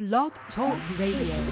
Blog Talk Radio.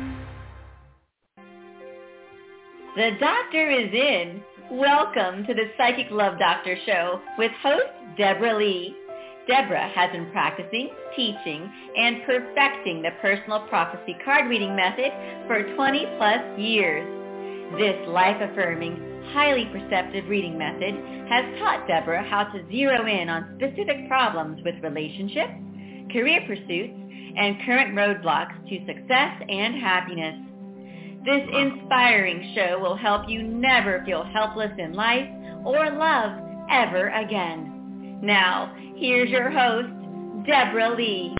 The doctor is in. Welcome to the Psychic Love Doctor Show with host Deborah Lee. Deborah has been practicing, teaching, and perfecting the personal prophecy card reading method for 20 plus years. This life-affirming, highly perceptive reading method has taught Deborah how to zero in on specific problems with relationships, career pursuits, and current roadblocks to success and happiness. This inspiring show will help you never feel helpless in life or love ever again. Now, here's your host, Deborah Lee.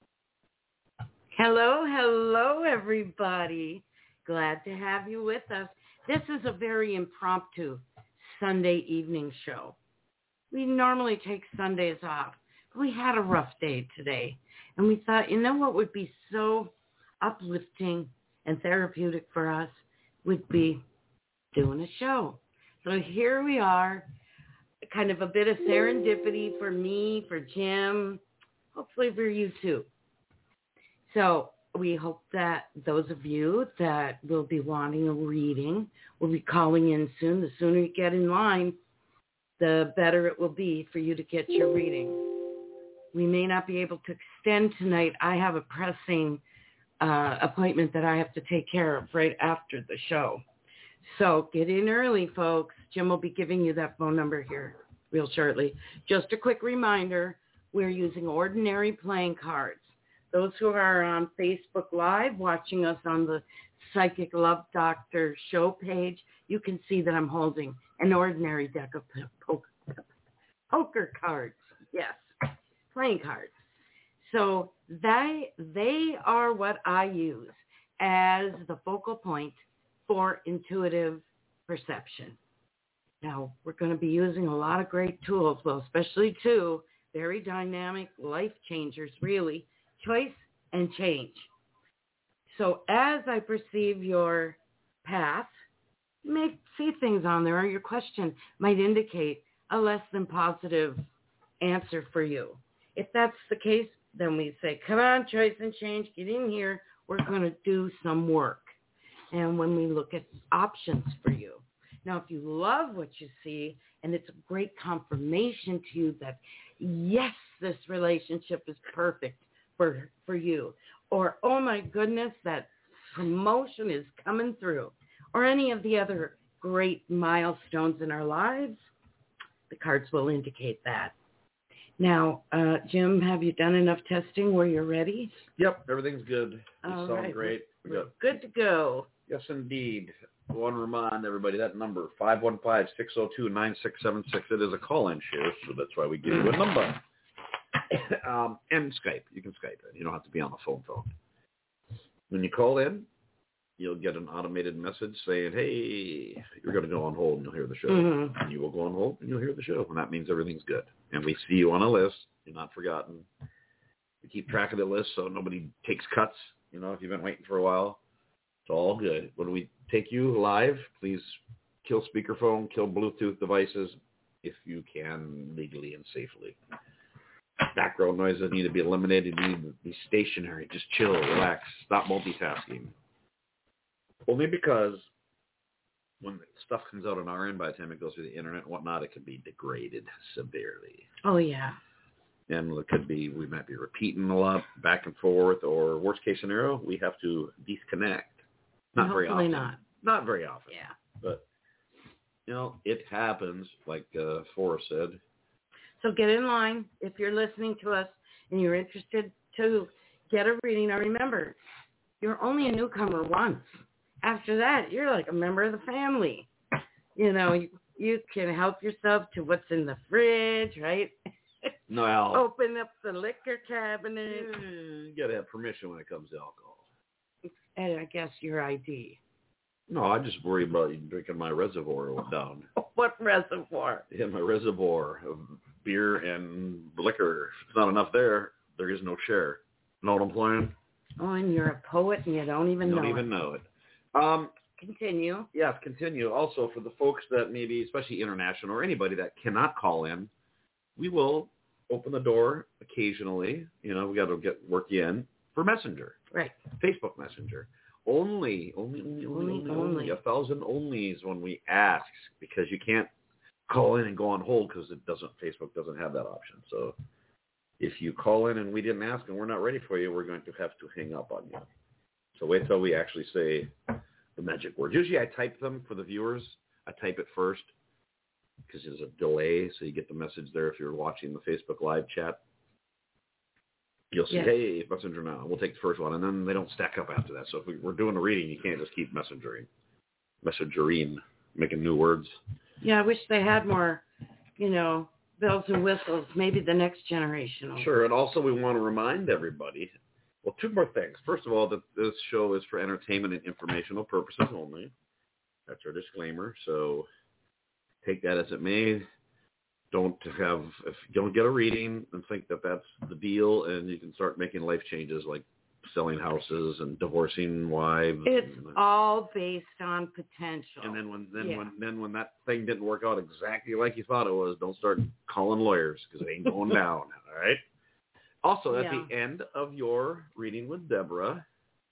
Hello, everybody. Glad to have you with us. This is a very impromptu Sunday evening show. We normally take Sundays off. We had a rough day today, and we thought, you know what would be so uplifting and therapeutic for us would be doing a show. So here we are, kind of a bit of serendipity for me, for Jim, hopefully for you too. So we hope that those of you that will be wanting a reading will be calling in soon. The sooner you get in line, the better it will be for you to get your reading. We may not be able to extend tonight. I have a pressing appointment that I have to take care of right after the show. So get in early, folks. Jim will be giving you that phone number here real shortly. Just a quick reminder, we're using ordinary playing cards. Those who are on Facebook Live watching us on the Psychic Love Doctor show page, you can see that I'm holding an ordinary deck of poker cards. Yes, playing cards. So they are what I use as the focal point for intuitive perception. Now, we're going to be using a lot of great tools, well, especially two very dynamic life changers, really, choice and change. So as I perceive your path, you may see things on there, or your question might indicate a less than positive answer for you. If that's the case, then we say, come on, choice and change, get in here. We're going to do some work. And when we look at options for you. Now, if you love what you see and it's a great confirmation to you that, yes, this relationship is perfect for you, or, oh, my goodness, that promotion is coming through, or any of the other great milestones in our lives, the cards will indicate that. Now, Jim, have you done enough testing where you're ready? Yep, everything's good. You All sound right. great. We're good to go. Yes, indeed. I want to remind everybody that number, 515-602-9676. It is a call-in show, so that's why we give you a number. And Skype. You can Skype it. You don't have to be on the phone. When you call in, you'll get an automated message saying, hey, you're going to go on hold and you'll hear the show. Mm-hmm. And you will go on hold and you'll hear the show. And that means everything's good. And we see you on a list. You're not forgotten. We keep track of the list so nobody takes cuts. You know, if you've been waiting for a while, it's all good. When we take you live, please kill speakerphone, kill Bluetooth devices if you can legally and safely. Background noises need to be eliminated. You need to be stationary. Just chill, relax, stop multitasking. Only because when stuff comes out on our end, by the time it goes through the internet and whatnot, it can be degraded severely. Oh, yeah. And it could be, we might be repeating a lot back and forth, or worst case scenario, we have to disconnect. Not very often. Not very often. Yeah. But, you know, it happens, like Forrest said. So get in line if you're listening to us and you're interested to get a reading. Now remember, you're only a newcomer once. After that, you're like a member of the family. You know, you can help yourself to what's in the fridge, right? No. Open up the liquor cabinet. You got to have permission when it comes to alcohol. And I guess your ID. No, I just worry about you drinking my reservoir down. What reservoir? Yeah, my reservoir of beer and liquor. If it's not enough there, there is no share. Know what I'm playing? Oh, and you're a poet and you don't even know it. Continue. Yes, continue. Also, for the folks that maybe, especially international or anybody that cannot call in, we will open the door occasionally. You know, we got to work you in. for Messenger. Right. Facebook Messenger. Only 1,000 onlys when we ask, because you can't call in and go on hold because Facebook doesn't have that option. So if you call in and we didn't ask and we're not ready for you, we're going to have to hang up on you. So wait till we actually say the magic words. Usually I type them for the viewers. I type it first because there's a delay, so you get the message there if you're watching the Facebook live chat. You'll see, hey, Messenger now. We'll take the first one, and then they don't stack up after that. So if we're doing a reading, you can't just keep messengering, making new words. Yeah, I wish they had more, bells and whistles. Maybe the next generation. Sure, and also we want to remind everybody, well, two more things. First of all, that this show is for entertainment and informational purposes only. That's our disclaimer. So take that as it may. If you don't get a reading and think that that's the deal, and you can start making life changes like selling houses and divorcing wives. It's all based on potential. And then when that thing didn't work out exactly like you thought it was, don't start calling lawyers because it ain't going down. All right. Also, at the end of your reading with Deborah,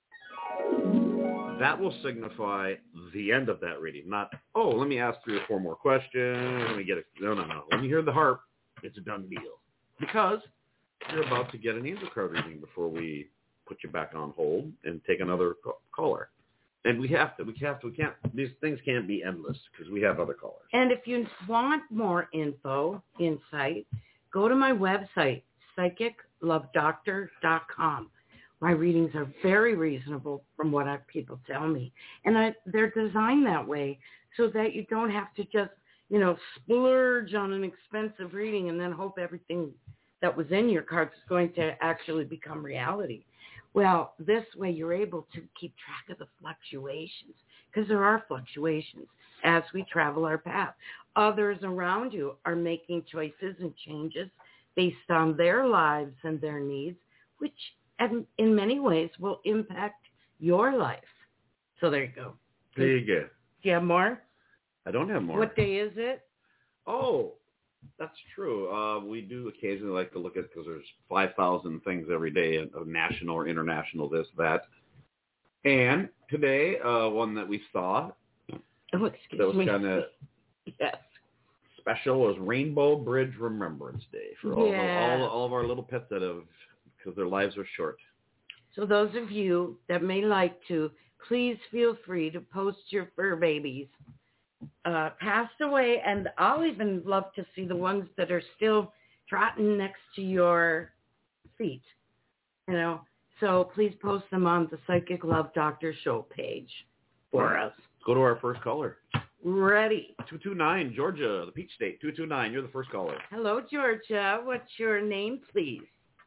that will signify the end of that reading. Not, let me ask 3 or 4 more questions. Let me get it. No. When you hear the harp, it's a done deal. Because you're about to get an angel card reading before we put you back on hold and take another caller. And we can't, these things can't be endless because we have other callers. And if you want more insight, go to my website, psychiclovedoctor.com. My readings are very reasonable from what people tell me. And they're designed that way so that you don't have to just, splurge on an expensive reading and then hope everything that was in your cards is going to actually become reality. Well, this way you're able to keep track of the fluctuations, because there are fluctuations as we travel our path. Others around you are making choices and changes based on their lives and their needs, which in many ways will impact your life. So there you go. There you go. Do you have more? I don't have more. What day is it? Oh, that's true. We do occasionally like to look at, because there's 5,000 things every day, of national or international, this, that. And today, one that we saw that was kind of special was Rainbow Bridge Remembrance Day for all of our little pets that have, because their lives are short. So those of you that may like to, please feel free to post your fur babies passed away, and I'll even love to see the ones that are still trotting next to your feet. So please post them on the Psychic Love Doctor Show page for us. Go to our first caller. Ready. 229, Georgia, the Peach State. 229, you're the first caller. Hello, Georgia. What's your name, please?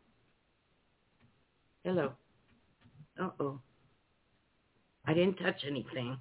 Hello. Uh-oh. I didn't touch anything.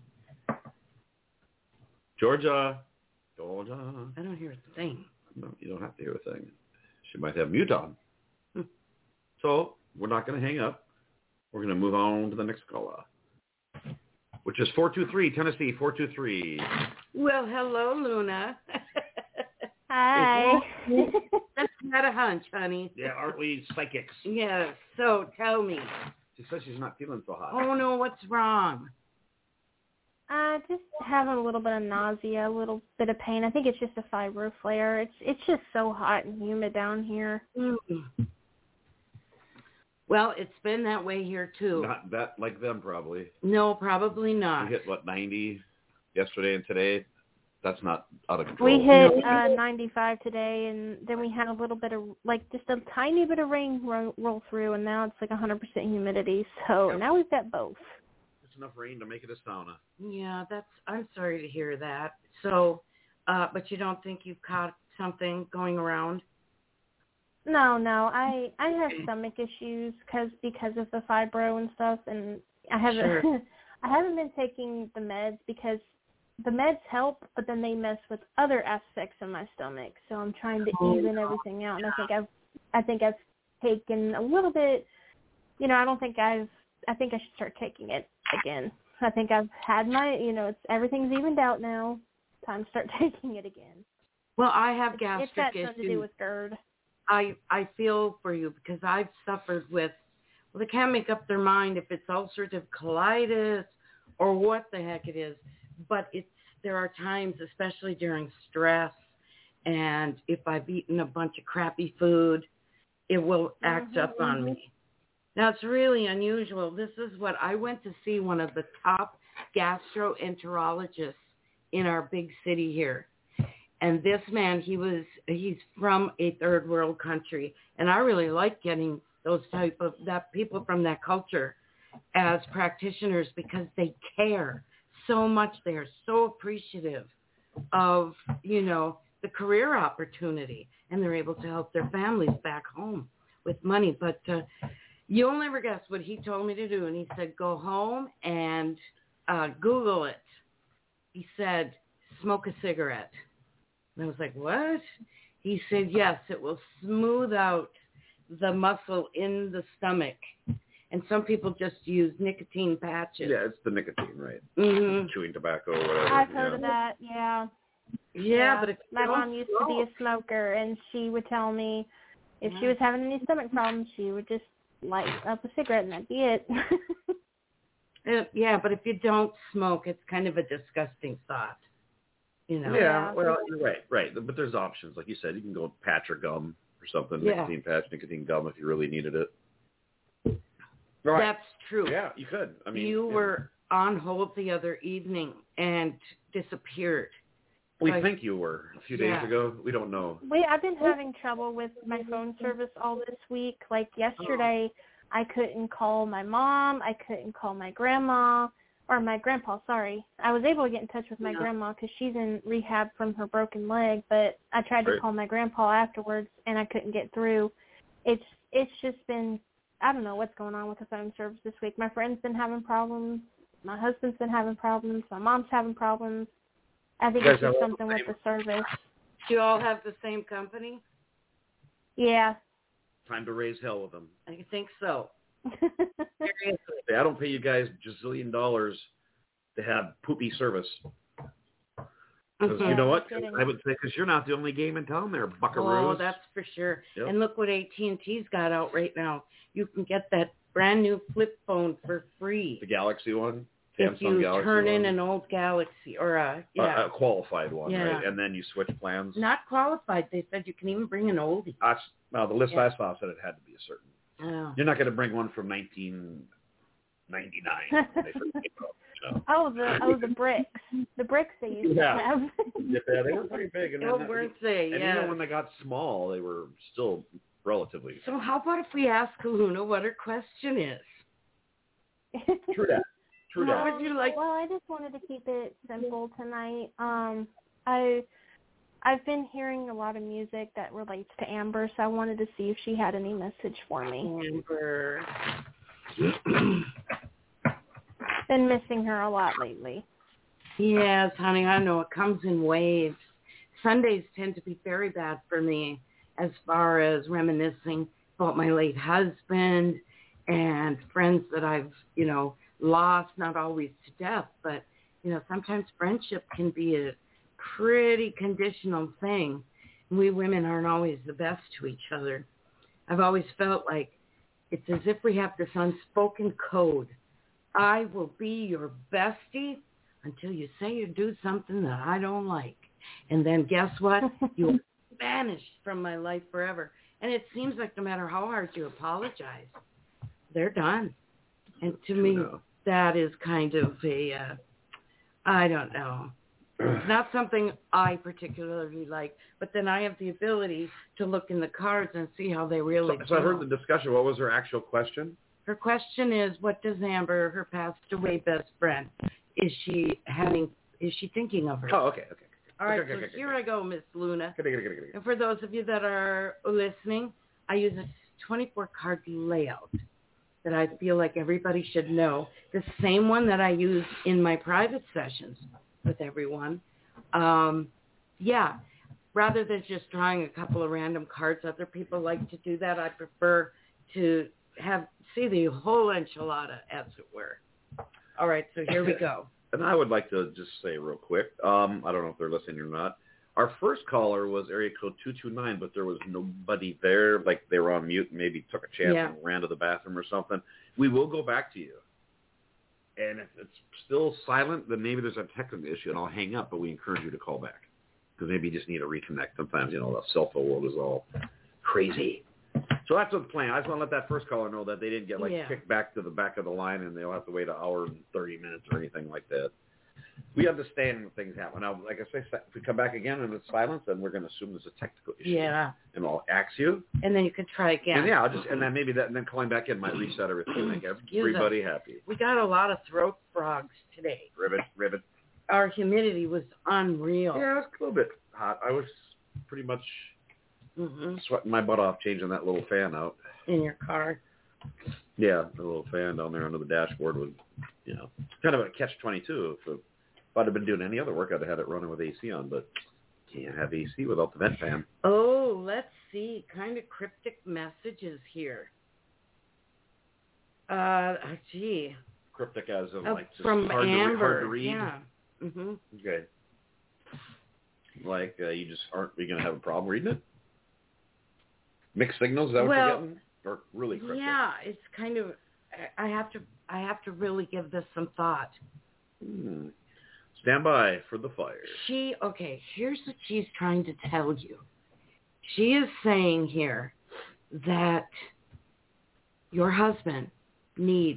Georgia. I don't hear a thing. No, you don't have to hear a thing. She might have mute on. So we're not going to hang up. We're going to move on to the next caller, which is 423, Tennessee, 423. Well, hello, Luna. Hi. That's not a hunch, honey. Yeah, aren't we psychics? Yeah, so tell me. She says she's not feeling so hot. Oh, no, what's wrong? Just having a little bit of nausea, a little bit of pain. I think it's just a fibro flare. It's just so hot and humid down here. Mm-hmm. Well, it's been that way here, too. Not that like them, probably. No, probably not. We hit, 90 yesterday and today? That's not out of control. We hit 95 today, and then we had a little bit of, just a tiny bit of rain roll through, and now it's 100% humidity. So now we've got both. It's enough rain to make it a sauna. Yeah, I'm sorry to hear that. So, but you don't think you've caught something going around? No. I have stomach issues because of the fibro and stuff, and I haven't I haven't been taking the meds because the meds help, but then they mess with other aspects of my stomach. So I'm trying to even everything out, and I think I've taken a little bit. I think I should start taking it again. I think I've had my, everything's evened out now. Time to start taking it again. Well, I have gastric issues. It's got something to do with GERD. I feel for you because I've suffered with Well, they can't make up their mind if it's ulcerative colitis or what the heck it is. But there are times, especially during stress, and if I've eaten a bunch of crappy food, it will act up on me. Now, it's really unusual. This is what I went to see one of the top gastroenterologists in our big city here. And this man, he's from a third world country. And I really like getting those people from that culture as practitioners because they care so much. They are so appreciative of, the career opportunity, and they're able to help their families back home with money. But you'll never guess what he told me to do. And he said, go home and Google it. He said, smoke a cigarette. And I was like, what? He said, yes, it will smooth out the muscle in the stomach. And some people just use nicotine patches. Yeah, it's the nicotine, right? Mm-hmm. Chewing tobacco or whatever. I've heard of that, yeah. Yeah, but if my mom used to be a smoker, and she would tell me if she was having any stomach problems, she would just light up a cigarette, and that'd be it. Yeah, but if you don't smoke, it's kind of a disgusting thought, Yeah, well, you're right. But there's options. Like you said, you can go patch or gum or something, nicotine patch, nicotine gum if you really needed it. Right. That's true. Yeah, you could. I mean, you were on hold the other evening and disappeared. We think you were a few days ago. We don't know. I've been having trouble with my phone service all this week. Like yesterday, I couldn't call my mom. I couldn't call my grandma or my grandpa. Sorry, I was able to get in touch with my grandma because she's in rehab from her broken leg. But I tried to call my grandpa afterwards, and I couldn't get through. It's just been, I don't know what's going on with the phone service this week. My friend's been having problems. My husband's been having problems. My mom's having problems. I think it's just something with the service. Do you all have the same company? Yeah. Time to raise hell with them. I think so. Seriously. I don't pay you guys $1 gazillion to have poopy service. Because you know what? I would say because you're not the only game in town there, buckaroos. Oh, that's for sure. Yep. And look what AT&T's got out right now. You can get that brand new flip phone for free. The Galaxy one? If you Galaxy turn in one. an old Galaxy or a qualified one, right? And then you switch plans. Not qualified. They said you can even bring an oldie. The list I saw said it had to be a certain. Oh. You're not going to bring one from 1999. When they first came out, the bricks. The bricks they used to have. Yeah, they were pretty big. And weren't they? And even when they got small, they were still relatively. So how about if we ask Kaluna what her question is? True that. How would you like? Well, I just wanted to keep it simple tonight. I've been hearing a lot of music that relates to Amber, so I wanted to see if she had any message for me. Amber. Been missing her a lot lately. Yes, honey, I know. It comes in waves. Sundays tend to be very bad for me as far as reminiscing about my late husband and friends that I've, lost, not always to death, but, sometimes friendship can be a pretty conditional thing. We women aren't always the best to each other. I've always felt like it's as if we have this unspoken code. I will be your bestie until you say or do something that I don't like. And then guess what? You're banished from my life forever. And it seems like no matter how hard you apologize, they're done. And to me, that is kind of I don't know. It's not something I particularly like, but then I have the ability to look in the cards and see how they really So I heard the discussion. What was her actual question? Her question is, what does Amber, her passed away best friend, is she thinking of her? Oh, okay. All right, so here I go, Miss Luna. And for those of you that are listening, I use a 24-card layout that I feel like everybody should know. The same one that I use in my private sessions with everyone. Rather than just drawing a couple of random cards, other people like to do that. I prefer to see the whole enchilada, as it were. All right, so here we go. And I would like to just say real quick, I don't know if they're listening or not, Our first caller was area code 229, but there was nobody there. Like they were on mute and maybe took a chance and ran to the bathroom or something. We will go back to you. And if it's still silent, then maybe there's a technical issue, and I'll hang up, but we encourage you to call back. Because maybe you just need to reconnect. Sometimes, the cell phone world is all crazy. So that's the plan. I just want to let that first caller know that they didn't get, kicked back to the back of the line, and they'll have to wait an hour and 30 minutes or anything like that. We understand when things happen. Now, like I say, if we come back again and it's silence, then we're going to assume there's a technical issue. Yeah. And I'll ask you. And then you can try again. And and then maybe and then calling back in might reset everything and make everybody happy. We got a lot of throat frogs today. Ribbit. Our humidity was unreal. Yeah, it was a little bit hot. I was pretty much sweating my butt off changing that little fan out. In your car? Yeah, the little fan down there under the dashboard was, kind of a catch-22. If I'd have been doing any other work, I'd have had it running with AC on, but can't have AC without the vent fan. Oh, let's see. Kind of cryptic messages here. Gee. Cryptic as in, just from hard Amber. To read? Yeah. Mm-hmm. Okay. Like, you just aren't going to have a problem reading it? Mixed signals, is that what you're getting? Or really cryptic? Yeah, it's kind of, I have to really give this some thought. Stand by for the fire. Here's what she's trying to tell you. She is saying here that your husband needs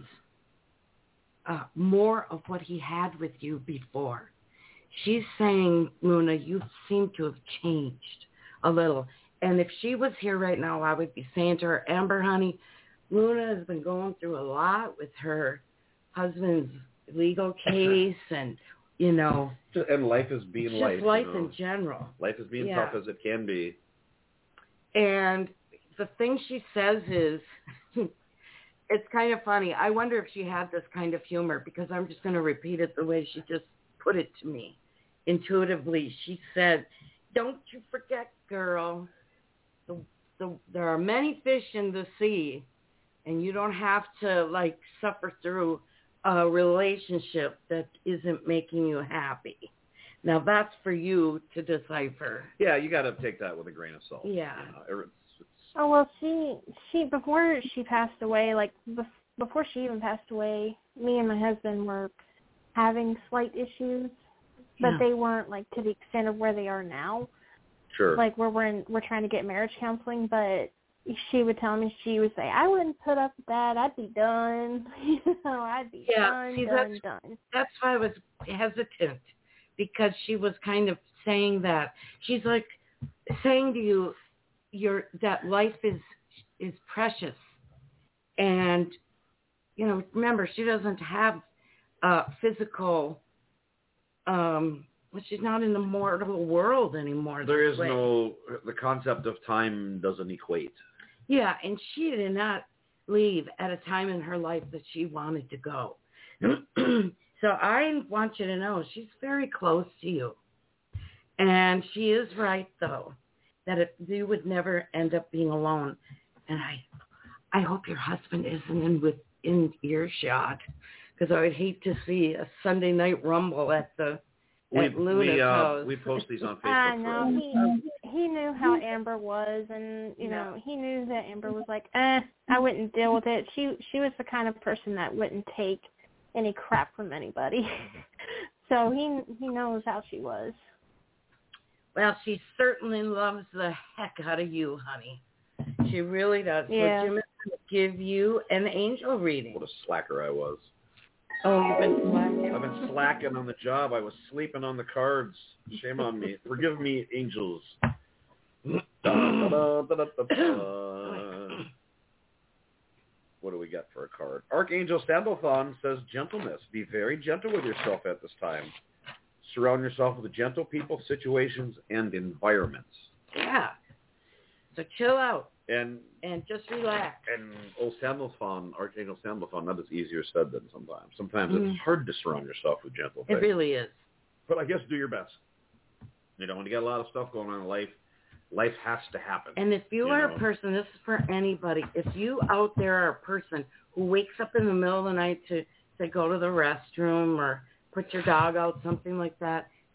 more of what he had with you before. She's saying, Luna, you seem to have changed a little. And if she was here right now, I would be saying to her, Amber, honey, Luna has been going through a lot with her husband's legal case and, And life is being life. Just life in general. Life is being tough as it can be. And the thing she says is, it's kind of funny. I wonder if she had this kind of humor, because I'm just going to repeat it the way she just put it to me. Intuitively, she said, don't you forget, girl, there are many fish in the sea, and you don't have to, suffer through a relationship that isn't making you happy. Now, that's for you to decipher. Yeah, you got to take that with a grain of salt. Yeah. Oh, well, she before she passed away, before she even passed away, me and my husband were having slight issues, but they weren't, to the extent of where they are now. Sure. We're trying to get marriage counseling, but she would tell me, she would say, I wouldn't put up with that. I'd be done. I'd be done. That's why I was hesitant, because she was kind of saying that. She's saying to you, that life is precious. And, remember, she doesn't have physical, she's not in the mortal world anymore. There is the concept of time doesn't equate. Yeah, and she did not leave at a time in her life that she wanted to go. So I want you to know she's very close to you. And she is right, though, that you would never end up being alone. And I hope your husband isn't in earshot, because I would hate to see a Sunday night rumble at Luna's house. We post these on Facebook. I know. He knew how Amber was, and he knew that Amber was like, I wouldn't deal with it. She was the kind of person that wouldn't take any crap from anybody. So he knows how she was. Well, she certainly loves the heck out of you, honey. She really does. Yeah. So Jim is going to give you an angel reading. What a slacker I was. Oh, you've been slacking? I've been slacking on the job. I was sleeping on the cards. Shame on me. Forgive me, angels. What do we got for a card? Archangel Sandalphon says, gentleness. Be very gentle with yourself at this time. Surround yourself with gentle people, situations, and environments. Yeah. So chill out. And just relax. And Sandalphon, Archangel Sandalphon, that is easier said than sometimes. Sometimes it's hard to surround yourself with gentle things. It really is. But I guess do your best. When you got a lot of stuff going on in life has to happen. And if you are a person, this is for anybody, if you out there are a person who wakes up in the middle of the night to go to the restroom or put your dog out, something like that,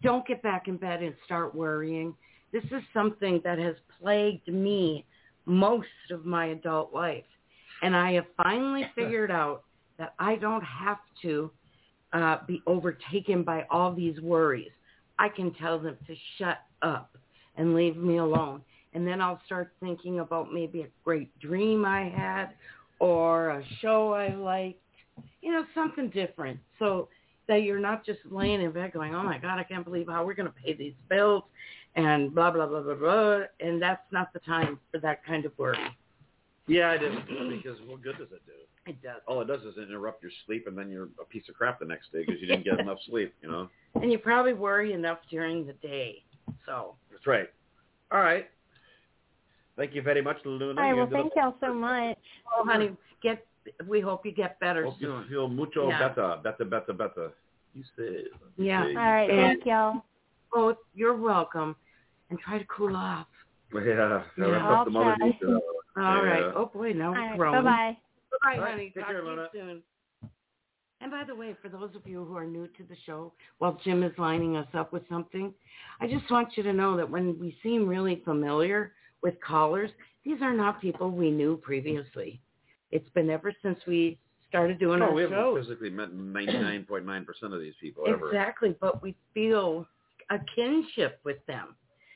don't get back in bed and start worrying. This is something that has plagued me most of my adult life. And I have finally figured out that I don't have to be overtaken by all these worries. I can tell them to shut up and leave me alone. And then I'll start thinking about maybe a great dream I had or a show I liked, something different. So that you're not just laying in bed going, oh, my God, I can't believe how we're going to pay these bills and blah, blah, blah, blah, blah. And that's not the time for that kind of worry. Yeah, it isn't, because what good does it do? It does. All it does is interrupt your sleep, and then you're a piece of crap the next day because you didn't get enough sleep, And you probably worry enough during the day. So that's right. All right. Thank you very much, Luna. All right, well, thank y'all so much. Oh, honey, we hope you get better hope soon. You feel mucho better. You say. Yeah. All right, thank y'all. Oh, you're welcome. And try to cool off. Yeah. I'll try. All right. Oh, boy, now we're growing. Bye-bye. Bye, honey. Take Talk care, to you Luna. soon. And by the way, for those of you who are new to the show, while Jim is lining us up with something, I just want you to know that when we seem really familiar with callers, these are not people we knew previously. It's been ever since we started doing our we shows. haven't physically met 99.9% of these people ever. Exactly, but we feel a kinship with them.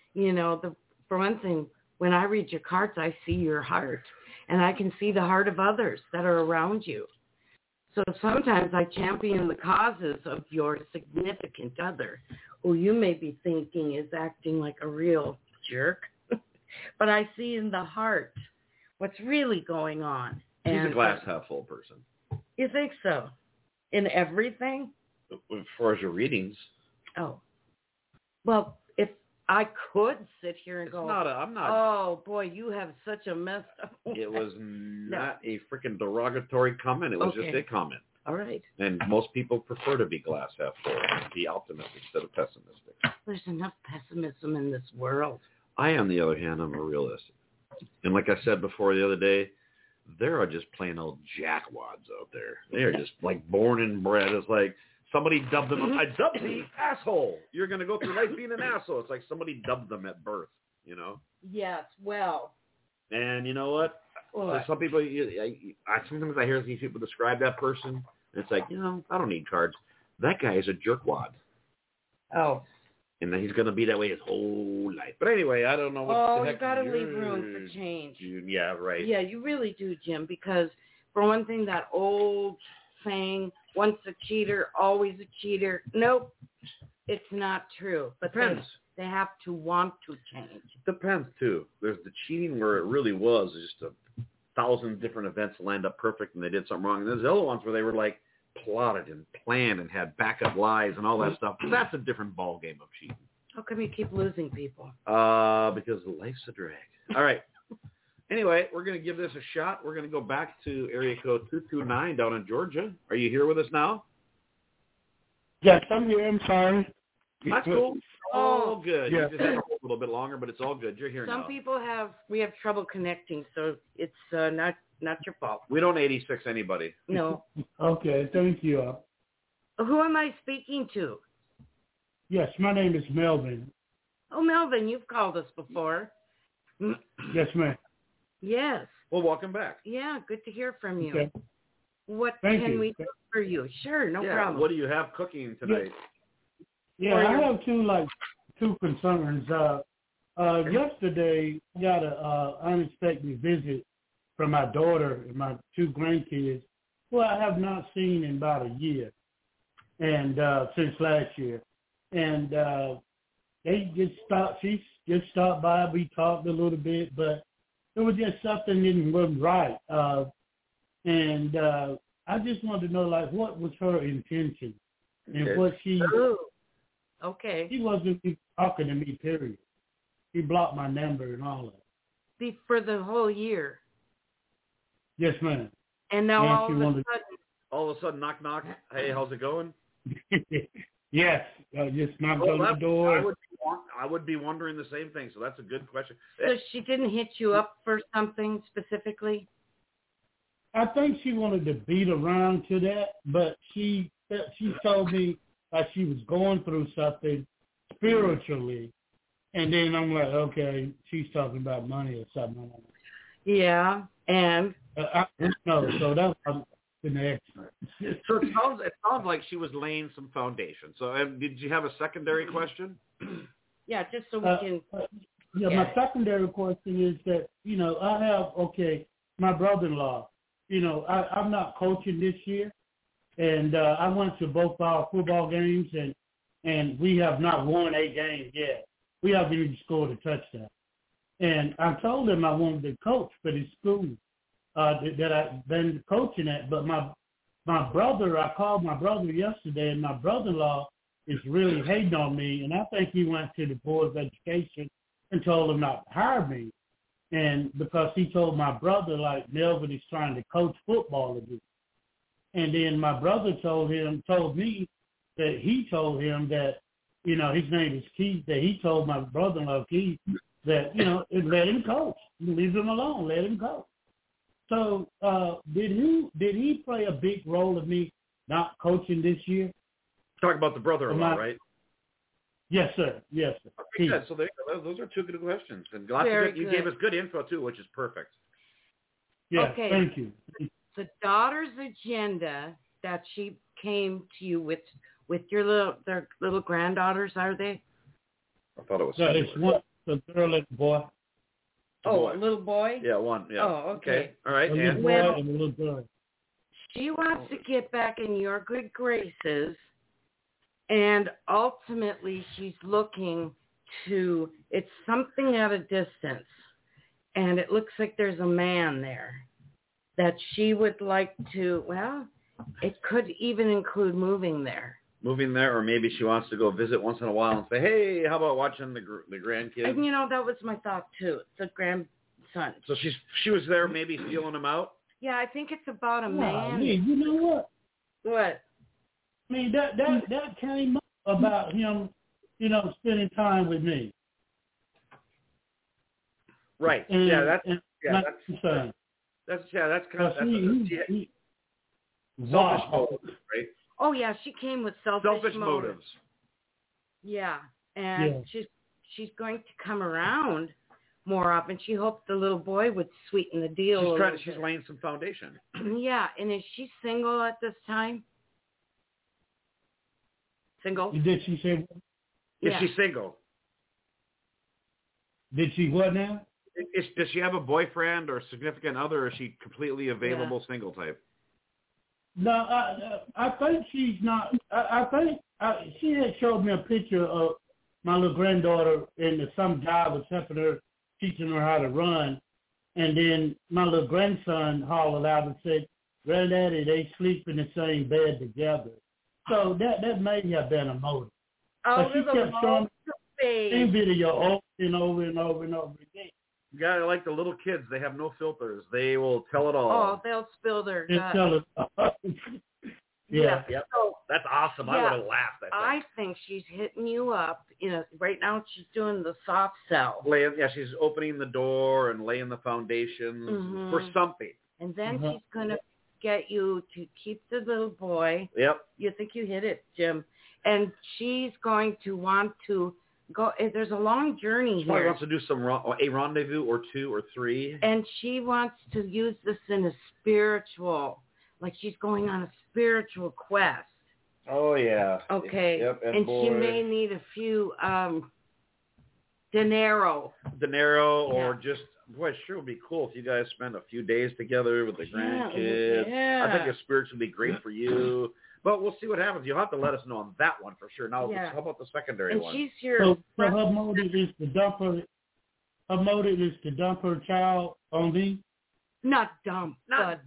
For one thing, when I read your cards, I see your heart, and I can see the heart of others that are around you. So sometimes I champion the causes of your significant other, who you may be thinking is acting like a real jerk, but I see in the heart what's really going on. He's and a glass half full person. You think so? In everything? As far as your readings. Oh. Well, if I could sit here and go, I'm not. Oh, boy, you have such a messed up way. It was not a freaking derogatory comment. It was just a comment. All right. And most people prefer to be glass half full, be optimistic instead of pessimistic. There's enough pessimism in this world. I, on the other hand, I'm a realist. And like I said before the other day, there are just plain old jackwads out there. They are just like born and bred. It's like somebody dubbed them, I dubbed the asshole. You're going to go through life being an asshole. It's like somebody dubbed them at birth, Yes, well. And you know what? For some people, sometimes I hear these people describe that person, and it's like, I don't need cards. That guy is a jerkwad. Oh. And then he's going to be that way his whole life. But anyway, I don't know what the heck. You got to leave room for change. Yeah, right. Yeah, you really do, Jim, because for one thing, that old saying, once a cheater, always a cheater. Nope, it's not true. But Depends. They have to want to change. Depends, too. There's the cheating where it really was just 1,000 different events lined up perfect and they did something wrong. And there's the other ones where they were like plotted and planned and had backup lies and all that stuff. But that's a different ball game of cheating. How come you keep losing people? Because life's a drag. All right. Anyway, we're going to give this a shot. We're going to go back to area code 229 down in Georgia. Are you here with us now? Yes, I'm here. I'm sorry. That's cool. All good. Yeah. You just have to hold a little bit longer, but it's all good. You're here now. Some people we have trouble connecting, so it's not your fault. We don't 86 anybody. No. Okay, thank you. Who am I speaking to? Yes, my name is Melvin. Oh, Melvin, you've called us before. Yes, ma'am. Yes. Well, welcome back. Yeah, good to hear from you. Okay. What Thank can you. we do for you? Sure, no problem. What do you have cooking tonight? Yeah, I have two concerns. Yesterday, I got an unexpected visit from my daughter and my two grandkids, who I have not seen in about a year, and since last year. And they just stopped. She just stopped by. We talked a little bit, but it was just something that wasn't right. And I just wanted to know, like, what was her intention and what she. Ooh. Okay. She wasn't talking to me, period. She blocked my number and all that. For the whole year. Yes, ma'am. And now all of a sudden, knock, knock. Hey, how's it going? Yes. Just knocked on the door. I would be wondering the same thing, so that's a good question. So she didn't hit you up for something specifically? I think she wanted to beat around to that, but she told me like she was going through something, spiritually. And then I'm like, okay, she's talking about money or something. Yeah, and I no, so that's the next. So it sounds like she was laying some foundation. So did you have a secondary question? yeah, just so we can. My secondary question is that, I have, my brother-in-law, I'm not coaching this year, and I went to both our football games, and we have not won a game yet. We haven't even scored a touchdown. And I told him I wanted to coach for the school that I've been coaching at, but my brother, I called my brother yesterday, and my brother-in-law is really hating on me, and I think he went to the Board of Education and told him not to hire me. And because he told my brother, like, Melvin is trying to coach football again. And then my brother told me that he told him that, his name is Keith, that he told my brother-in-law, Keith, that, let him coach. Leave him alone. Let him coach. So did he play a big role in me not coaching this year? Talking about the brother-in-law, right? Yes, sir. Yes, sir. Okay, good. So those are two good questions. And you gave us good info, too, which is perfect. Yeah, okay. Thank you. The daughter's agenda that she came to you with their little granddaughters, are they? I thought it was. No, it's one, the girl and the boy. Oh, a little boy? Yeah, one. Yeah. Oh, okay. All right. A little boy and a little girl. She wants to get back in your good graces, and ultimately she's looking to, it's something at a distance, and it looks like there's a man there that she would like to, well, it could even include moving there. Moving there, or maybe she wants to go visit once in a while and say, hey, how about watching the grandkids? And, that was my thought, too, the grandson. So she was there maybe feeling him out? Yeah, I think it's about a man. Yeah, you know what? What? I mean, that came up about him, spending time with me. Right. And, that's kind of selfish motives, right? Oh, yeah, she came with selfish motives. Yeah, and she's going to come around more often. She hoped the little boy would sweeten the deal. She's laying some foundation. Yeah, and is she single at this time? Single? Did she say? Yeah. Is she single? Did she what now? Does she have a boyfriend or significant other, or is she completely available single type? No, I think she's not. I think she had showed me a picture of my little granddaughter, and some guy was helping her, teaching her how to run. And then my little grandson hollered out and said, "Granddaddy, they sleep in the same bed together." So that may have been a motive. Oh, but she kept showing the same video over and over and over and over again. You gotta like the little kids. They have no filters. They will tell it all. Oh, they'll spill their guts. Yeah. Yep. So, that's awesome. I would have laughed. I think she's hitting you up. Right now she's doing the soft sell. She's opening the door and laying the foundations for something. And then she's going to get you to keep the little boy. Yep. You think you hit it, Jim. And she's going to want to go. There's a long journey She probably here. wants to do a rendezvous or 2 or 3. And she wants to use this in a spiritual, like she's going on a spiritual quest. Oh, yeah. Okay. Yep. And she may need a few dinero. Or just, boy, it sure would be cool if you guys spend a few days together with the grandkids. Yeah. I think the spirits would be great for you. But we'll see what happens. You'll have to let us know on that one for sure. Now, how about the secondary one? And she's your So her motive is to dump her. Her motive is to dump her child on me. Not dump, but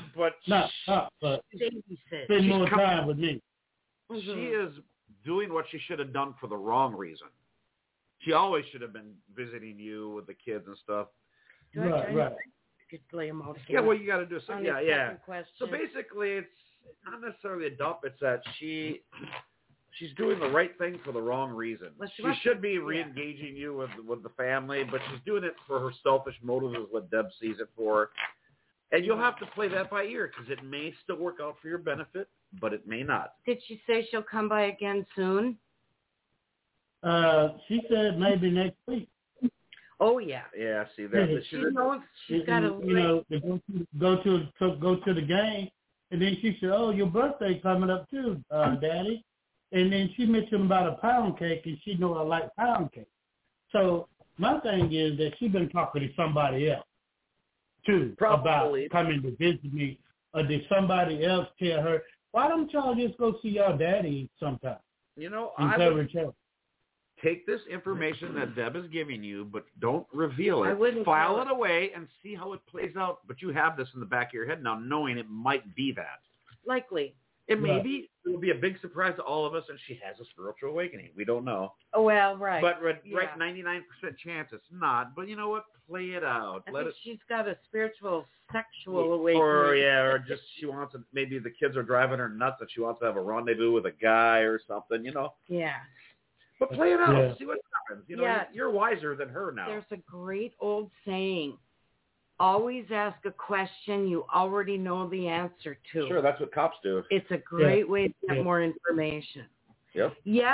babysit. Spend more time with me. She is doing what she should have done for the wrong reason. She always should have been visiting you with the kids and stuff. Right. Could lay them all together. Yeah, well, you got to do something. Yeah. Question. So basically, it's not necessarily a dump. It's that she's doing the right thing for the wrong reason. She should be re-engaging you with the family, but she's doing it for her selfish motives is what Deb sees it for. And you'll have to play that by ear because it may still work out for your benefit, but it may not. Did she say she'll come by again soon? She said maybe next week. Oh yeah. Yeah, see that. She knows she's got to to go to the game, and then she said, "Oh, your birthday coming up too, Daddy." And then she mentioned about a pound cake, and she know I like pound cake. So my thing is that she's been talking to somebody else too about coming to visit me, or did somebody else tell her, "Why don't y'all just go see your daddy sometime?" You know, I would take this information that Deb is giving you, but don't reveal it. I wouldn't file it away and see how it plays out. But you have this in the back of your head now, knowing it might be that. Likely. It may be. It will be a big surprise to all of us, and she has a spiritual awakening. We don't know. Oh, well, right. But 99% chance it's not. But you know what? Play it out. I think she's got a spiritual, sexual awakening. Or just she wants to, maybe the kids are driving her nuts and she wants to have a rendezvous with a guy or something, you know. Yeah. But play it out. See what happens. You know, you're wiser than her now. There's a great old saying, always ask a question you already know the answer to. Sure, that's what cops do. It's a great way to get more information. Yep. Yes,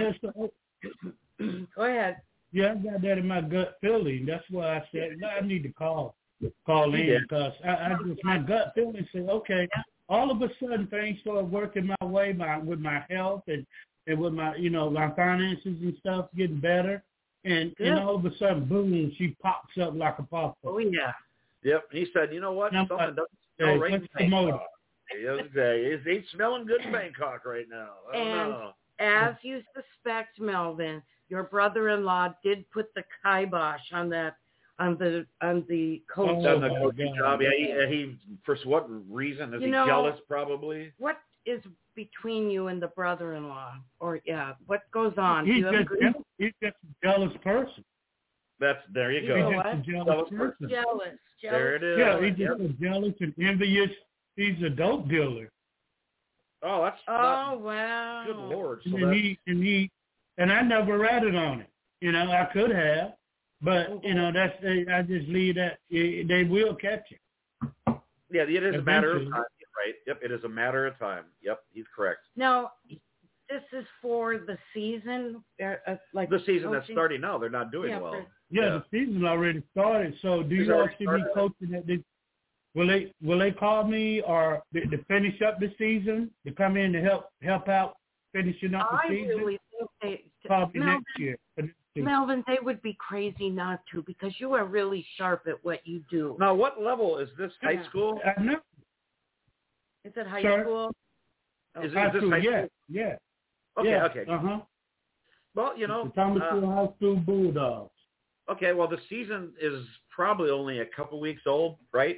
go ahead. Yeah, I got that in my gut feeling. That's why I said I need to call in because I just my gut feeling said, okay, all of a sudden things started working my way with my health and with my my finances and stuff getting better, and all of a sudden, boom, she pops up like a popcorn. Oh yeah. Yep. And he said, you know what? Something doesn't smell right in Bangkok. He ain't smelling good in Bangkok right now. I don't know. As you suspect, Melvin, your brother-in-law did put the kibosh on the coach. On the coaching job. Yeah, he for what reason? Is he jealous? Probably. What is between you and the brother-in-law? Or what goes on? He's just a jealous person. There you go. He's just a jealous person. Jealous. There it is. Yeah, he's just a jealous and envious. He's a dope dealer. Oh, that's wow. Good Lord. So and I never ratted on it. I could have, but I just leave that. They will catch it. Yeah, it is a matter of time. Right. Yep, it is a matter of time. Yep, he's correct. Now, this is for the season, like the season that's starting now. They're not doing well. The season already started. So, do you all see me coaching at this? Will they call me or to finish up the season to come in to help out finishing up the season? I really think probably next year. Melvin, they would be crazy not to because you are really sharp at what you do. Now, what level is this? High school? No. Is it high school? Is this high school? Yeah. Okay. Uh-huh. Well, the Thomasville High School Bulldogs. Okay, well, the season is probably only a couple weeks old, right?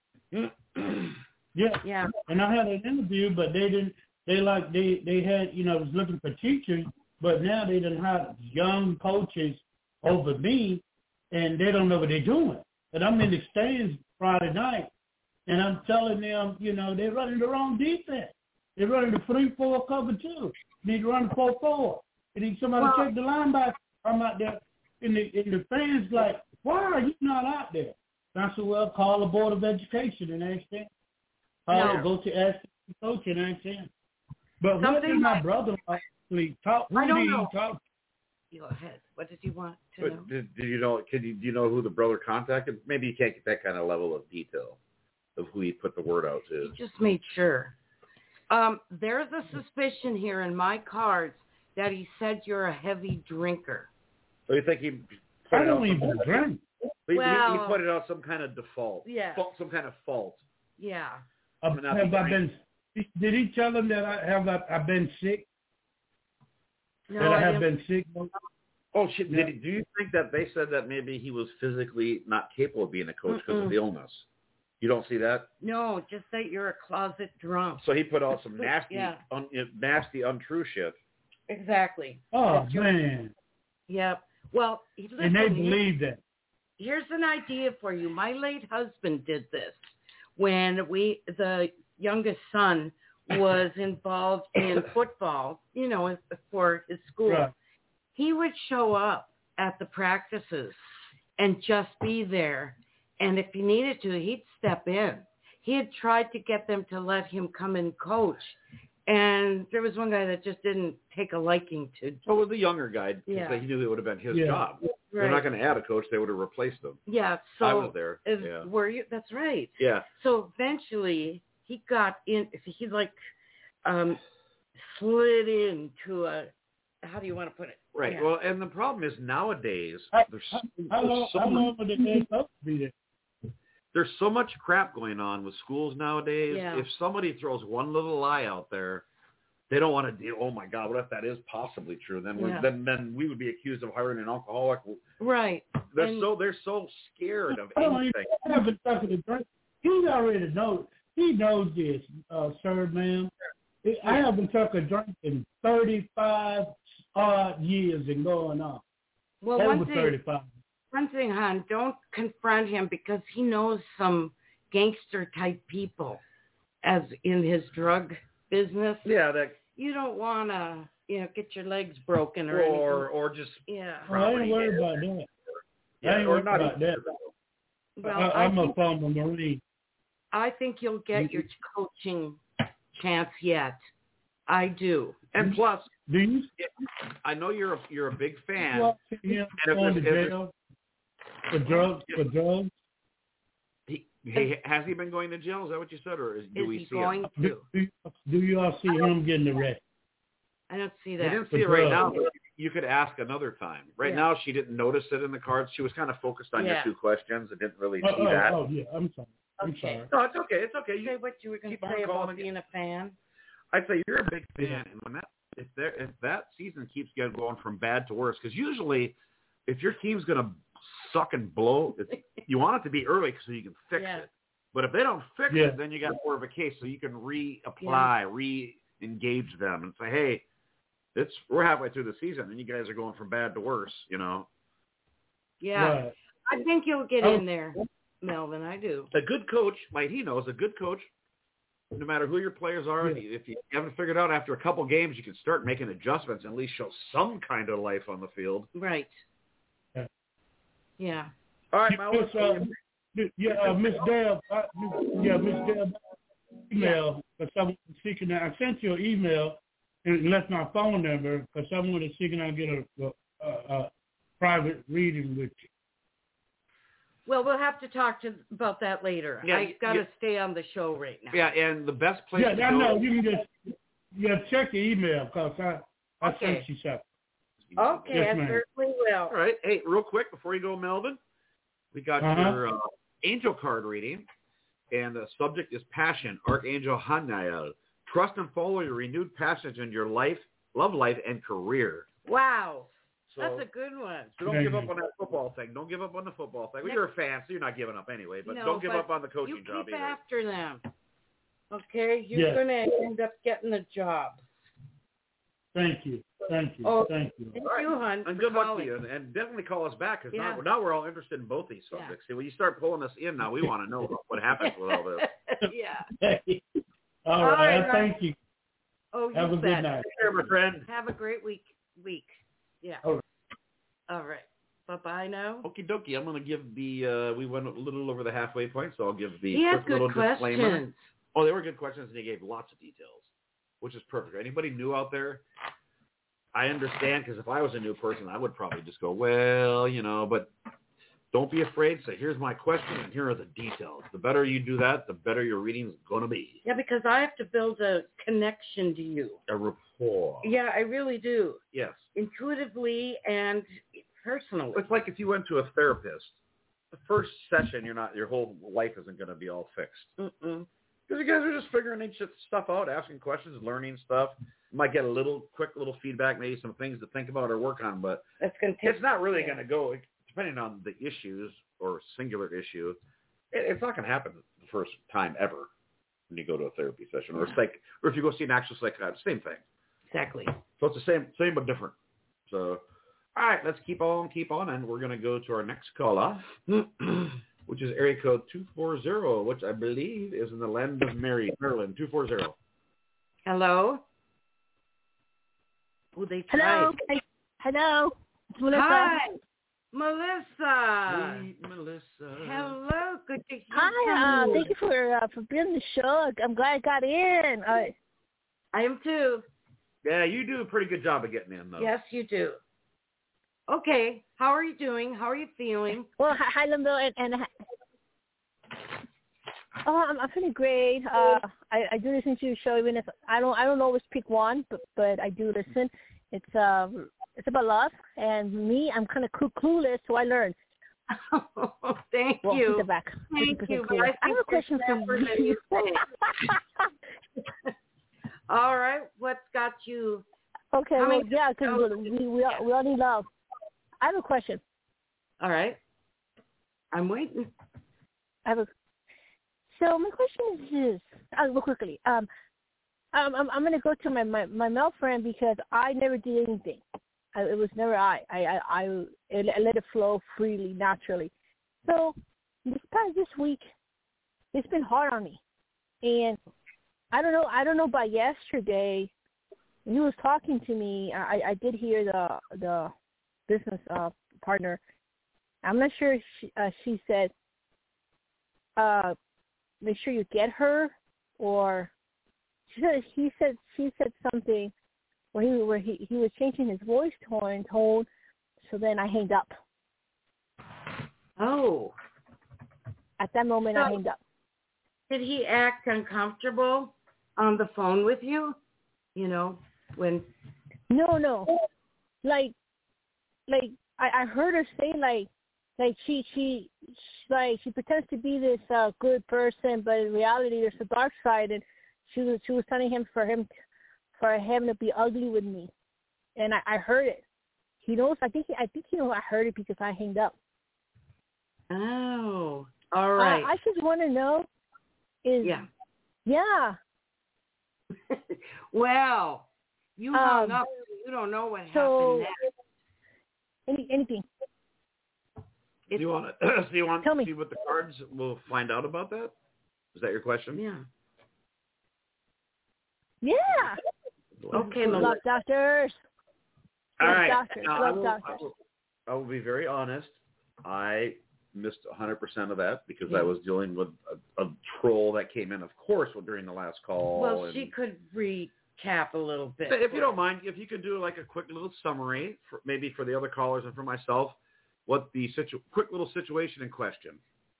Yeah. And I had an interview, but they didn't. They had was looking for teachers, but now they done have young coaches over me, and they don't know what they're doing. And I'm in the stands Friday night, and I'm telling them, they're running the wrong defense. They're running the 3-4 cover 2. They need to run 4-4. And then somebody check the linebacker. I'm out there, and the fans like, why are you not out there? And I said, well, call the Board of Education and ask them. Go to ask the coach and ask them. But what did my brother actually talk? I don't know. Talk? Go ahead. What did you want to know? Do you know? Do you know who the brother contacted? Maybe you can't get that kind of level of detail of who he put the word out to. He just made sure. There's a suspicion here in my cards that he said you're a heavy drinker. So you think he? I don't even drink. He put it out some kind of default. Yeah. Some kind of fault. Yeah. Have I been? Did he tell him that I've been sick? No, that I have been sick. Oh shit! No. Do you think that they said that maybe he was physically not capable of being a coach because of the illness? You don't see that? No, just that you're a closet drunk. So he put out some nasty, nasty, untrue shit. Exactly. Oh man. Yep. Well, listen, and they believe that. Here's an idea for you. My late husband did this when the youngest son was involved in football, for his school. Right. He would show up at the practices and just be there. And if he needed to, he'd step in. He had tried to get them to let him come and coach. And there was one guy that just didn't take a liking to. So was the younger guy, because Yeah. he knew it would have been his Yeah. job. They're not going to add a coach; they would have replaced him. Yeah, so I was there. Yeah. were you? That's right. Yeah. So eventually he got in. He like slid into a. How do you want to put it? Right. Yeah. Well, and the problem is nowadays there's How long would the head coach be there? there's so much crap going on with schools nowadays. Yeah. If somebody throws one little lie out there, they don't want to deal. Oh my God, what if that is possibly true? Then then we would be accused of hiring an alcoholic. Right. They're so scared of anything. I haven't talked to drink. He already knows. He knows this, sir, ma'am. I haven't took a drink in 35 odd years and going on. Well, Over 35. One thing, hon, don't confront him because he knows some gangster type people, as in his drug business. Yeah, that You don't want to, get your legs broken or anything. or just Yeah. Well, I ain't worried about that. I ain't or worried not about that. Well, I'm a former Marine. I think you'll get your coaching chance yet. I do. And plus, Do you I know you're a big fan. want to see him going to jail for drugs? For drugs? Has he been going to jail? Is that what you said, or do we he see going him? to? Do you all see him getting arrested? I don't see I that. didn't see it right now. But you could ask another time. Right Yeah. now, she didn't notice it in the cards. She was kind of focused on your Yeah. two questions and didn't really see that. Oh, yeah. I'm sorry. I'm Okay. sorry. No, it's okay. It's okay. Say what you were going keep to on say calling about being a fan. I'd say you're a big fan, and when if that season keeps getting going from bad to worse, because usually if your team's going to suck and blow, you want it to be early so you can fix Yeah. it. But if they don't fix Yeah. it, then you got more of a case, so you can reapply, re-engage them, and say, hey, we're halfway through the season, and you guys are going from bad to worse, Yeah. Right. I think you'll get in there, Melvin. I do. A good coach, like he knows, a good coach, no matter who your players are, if you haven't figured out after a couple games, you can start making adjustments and at least show some kind of life on the field. Right. Yeah. Yeah. All right, Miss Deb. Miss Deb, email for someone seeking out. I sent you an email and left my phone number for someone that's seeking out to get a private reading with you. Well, we'll have to talk about that later. Yeah, I've got to stay on the show right now. Yeah, and the best place to I go. know. You can just check the email because I Okay. sent you something. Okay, Yes, I ma'am. certainly will. All right. Hey, real quick before you go, Melvin, we got your angel card reading, and the subject is passion. Archangel Hanael. Trust and follow your renewed passage in your life, love life, and career. Wow. So, That's a good one. so don't give up on that football thing. Don't give up on the football thing. Well, you're a fan, so you're not giving up anyway. But No, don't give but up on the coaching you job keep either. after them. Okay? You're Yeah. going to end up getting a job. Thank you. Thank you. Oh. Thank you. Thank All right. you, hon. And for good luck to calling. you. And definitely call us back because Yeah. now we're all interested in both these subjects. See, when you start pulling us in now, we want to know what happens with all this. Yeah. All right. Thank you. Oh, you Have a bet. good night. Take care, my friend. Have a great week. Yeah. All right. All right. Bye-bye now. Okie dokie. I'm going to give we went a little over the halfway point, so I'll give the He has quick little good disclaimer. questions. Oh, they were good questions, and he gave lots of details, which is perfect. Anybody new out there, I understand, because if I was a new person, I would probably just go, well, but don't be afraid. Say, here's my question, and here are the details. The better you do that, the better your reading's going to be. Yeah, because I have to build a connection to you. A rapport. Yeah, I really do. Yes. Intuitively and personally. It's like if you went to a therapist, the first session, your whole life isn't going to be all fixed. Mm-mm. Because you guys are just figuring stuff out, asking questions, learning stuff. You might get a quick little feedback, maybe some things to think about or work on, but That's going to take. it's not really going to go, depending on the issues or singular issue, it's not going to happen the first time ever when you go to a therapy session or if you go see an actual psychiatrist, same thing. Exactly. So it's the same but different. So, all right, let's keep on, and we're going to go to our next caller, which is area code 240, which I believe is in the land of Maryland, 240. Hello? Oh, they tried. Hello. It's Melissa. Hi, Melissa. Hey, Melissa. Hello. Good to hear Hi. from you. Thank you for being on the show. I'm glad I got in. I am too. Yeah, you do a pretty good job of getting in, though. Yes, you do. Okay, how are you doing? How are you feeling? Well, hi, Limbo, and I'm feeling great. I do listen to your show, even if I don't always pick one, but I do listen. It's about love, and me, I'm kind of clueless, so I learn. Thank well, you. Take it back. Thank you. I have a question for you. All right, what's got you? Okay, well, yeah, because we all need love. I have a question. All right, I'm waiting. So my question is this. Real quickly. I'm going to go to my male friend because I never did anything. It was never I let it flow freely, naturally. So this week, it's been hard on me, and I don't know. By yesterday, when he was talking to me, I did hear the business partner. I'm not sure. She said, "Make sure you get her," or she said something where he was changing his voice tone. So then I hanged up. Oh. At that moment, I hanged up. Did he act uncomfortable on the phone with you? You know, when... No. Like I heard her say like she pretends to be this good person, but in reality there's a dark side, and she was telling him for him to be ugly with me, and I heard it. He knows. I think he knows I heard it because I hanged up. Oh, all right. I just want to know is yeah. Well, you hung up. You don't know what happened next. Anything. Do you want to see what the cards will find out about that? Is that your question? Yeah. Yeah. Okay, love doctors. All right. Doctors. Love doctors. I will be very honest. I missed 100% of that because I was dealing with a troll that came in, of course, during the last call. Well, she could recap a little bit. If you don't mind, if you could do like a quick little summary, maybe for the other callers and for myself, what the quick little situation in question.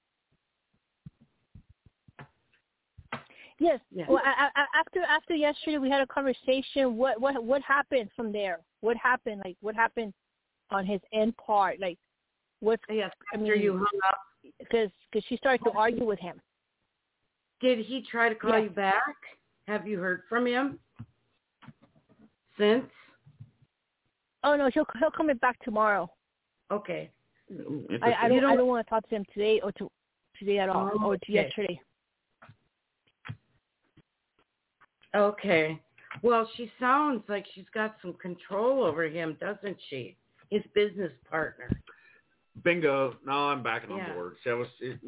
Yes. Well, after yesterday, we had a conversation. What happened from there? What happened? Like, what happened on his end part? Like, what's? Yes. After you hung up, because she started to argue with him. Did he try to call you back? Have you heard from him since? Oh no, he'll come back tomorrow. Okay. I don't want to talk to him today or today at all or to yesterday. Okay. Well, she sounds like she's got some control over him, doesn't she? His business partner. Bingo. No, I'm backing on board. So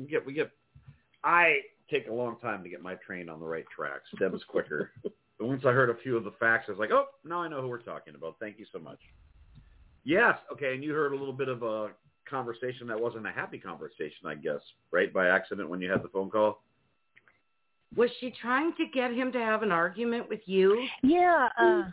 I take a long time to get my train on the right tracks. Deb is quicker. But once I heard a few of the facts, I was like, oh, now I know who we're talking about. Thank you so much. Yes. Okay. And you heard a little bit of a conversation that wasn't a happy conversation, I guess, right? By accident when you had the phone call? Was she trying to get him to have an argument with you? Yeah.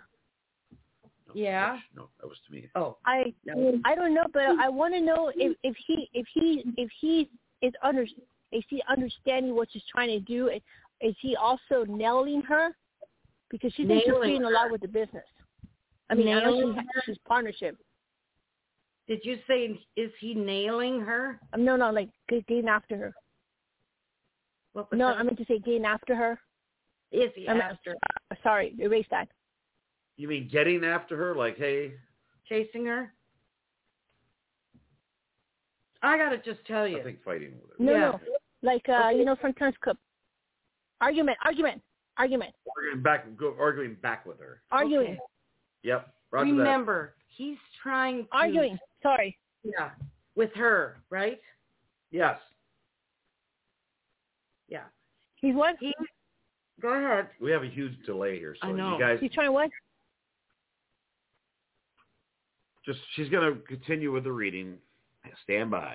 Yeah. No, that was to me. Oh, I don't know, but I want to know if he is understanding what she's trying to do. Is he also nailing her? Because she's interfering a lot with the business. I mean, I know she's partnership. Did you say, is he nailing her? No, like getting after her. No, I meant to say getting after her. Is he after her? Sorry, erase that. You mean getting after her? Like, hey? Chasing her? I got to just tell you. I think fighting with her. No. Like, from Turns Cup. Argument. Arguing back with her. Arguing. Okay. Yep. Remember, he's trying to... Arguing. Sorry. Yeah. With her, right? Yes. Yeah. He's what? Go ahead. We have a huge delay here, so I know. you guys... He's trying what? She's going to continue with the reading. Stand by.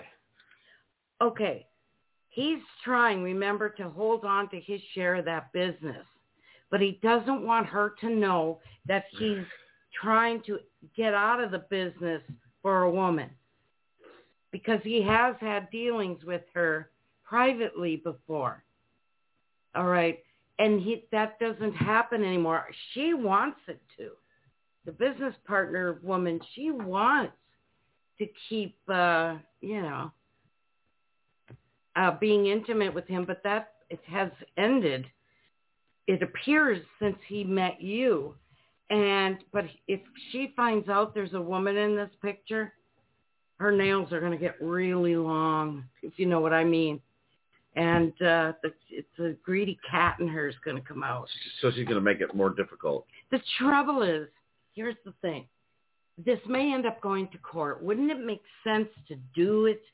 Okay. He's trying, remember, to hold on to his share of that business. but he doesn't want her to know that he's trying to get out of the business for a woman, because he has had dealings with her privately before. All right. And that doesn't happen anymore. She wants it to. The business partner woman, she wants to keep, being intimate with him, but that it has ended. It appears since he met you. But if she finds out there's a woman in this picture, her nails are going to get really long, if you know what I mean. And it's a greedy cat in her is going to come out. So she's going to make it more difficult. The trouble is, here's the thing. This may end up going to court. Wouldn't it make sense to do it,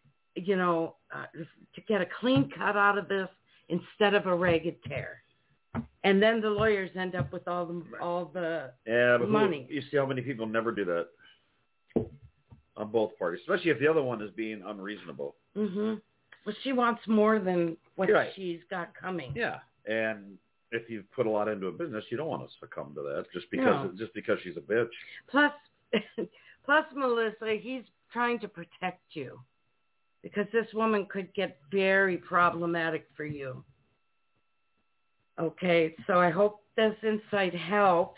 to get a clean cut out of this instead of a ragged tear? And then the lawyers end up with all the money. You see how many people never do that on both parties, especially if the other one is being unreasonable. Mm-hmm. Well, she wants more than what she's got coming. Yeah, and if you put a lot into a business, you don't want to succumb to that just because she's a bitch. Plus, Melissa, he's trying to protect you because this woman could get very problematic for you. Okay, so I hope this insight helps.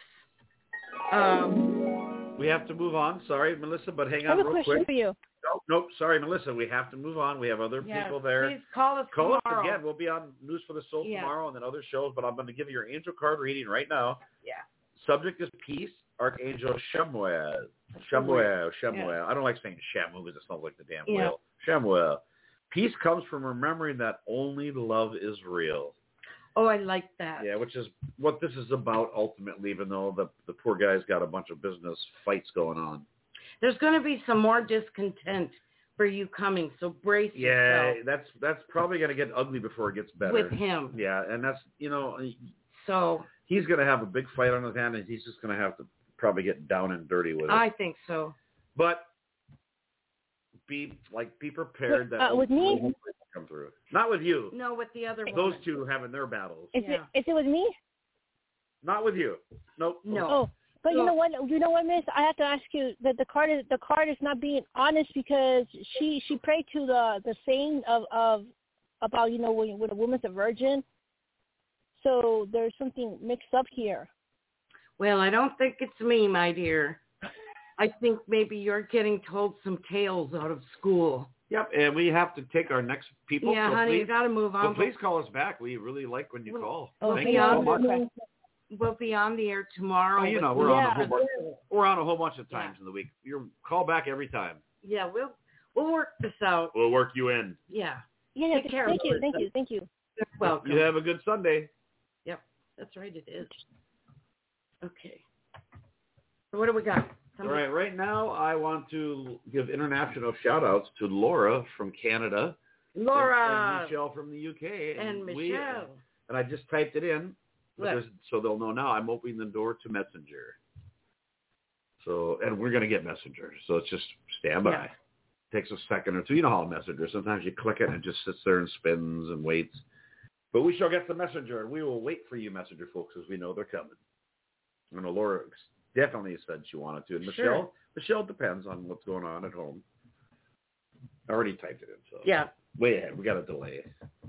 We have to move on. Sorry, Melissa, but hang on real quick. I have a question for you. Nope. Sorry, Melissa. We have to move on. We have other people there. Please call us tomorrow. Call us again. We'll be on News for the Soul tomorrow and then other shows, but I'm going to give you your angel card reading right now. Yeah. Subject is peace. Archangel Shemuel. Shemuel. Yeah. I don't like saying Shamu because it sounds like the damn whale. Shemuel. Peace comes from remembering that only love is real. Oh, I like that. Yeah, which is what this is about ultimately, even though the poor guy's got a bunch of business fights going on. There's going to be some more discontent for you coming, so brace yourself. Yeah, that's probably going to get ugly before it gets better. With him. Yeah, and that's, so he's going to have a big fight on his hand, and he's just going to have to probably get down and dirty with it. I think so. But be prepared that with me come through. Not with you. No, with the other woman. Those two having their battles. Is it with me? Not with you. Nope. No. Oh, but you know what, Miss? I have to ask you that the card is not being honest because she prayed to the saying of about when a woman's a virgin. So there's something mixed up here. Well, I don't think it's me, my dear. I think maybe you're getting told some tales out of school. Yep, and we have to take our next people. Yeah, so honey, please, you got to move on. So please call us back. We really like when you call. Thank you so much. We'll be on the air tomorrow. Well, we're on a whole bunch of times in the week. You call back every time. Yeah, we'll work this out. We'll work you in. Yeah. Yeah. Take care. Thank you. You're welcome. You have a good Sunday. Yep, that's right. It is. Okay. So what do we got? All right. Right now, I want to give international shout-outs to Laura from Canada. Laura. And Michelle from the UK. And Michelle. And I just typed it in. So they'll know now I'm opening the door to Messenger. So, and we're going to get Messenger. So it's just stand by. Yeah. It takes a second or two. You know how Messenger, sometimes you click it and it just sits there and spins and waits. But we shall get the Messenger, and we will wait for you, Messenger folks, as we know they're coming. I know Laura definitely said she wanted to. And Michelle depends on what's going on at home. I already typed it in. So yeah. Way ahead. We got a delay.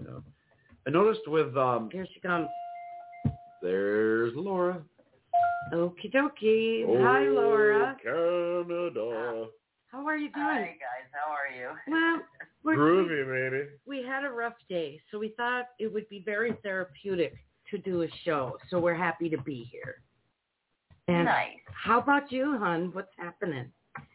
I noticed with... Here she comes. There's Laura. Okie dokie. Oh, hi, Laura. Canada. How are you doing? Hi, guys. How are you? Well, groovy, baby. We had a rough day, so we thought it would be very therapeutic to do a show. So we're happy to be here. And nice. How about you, hon? What's happening?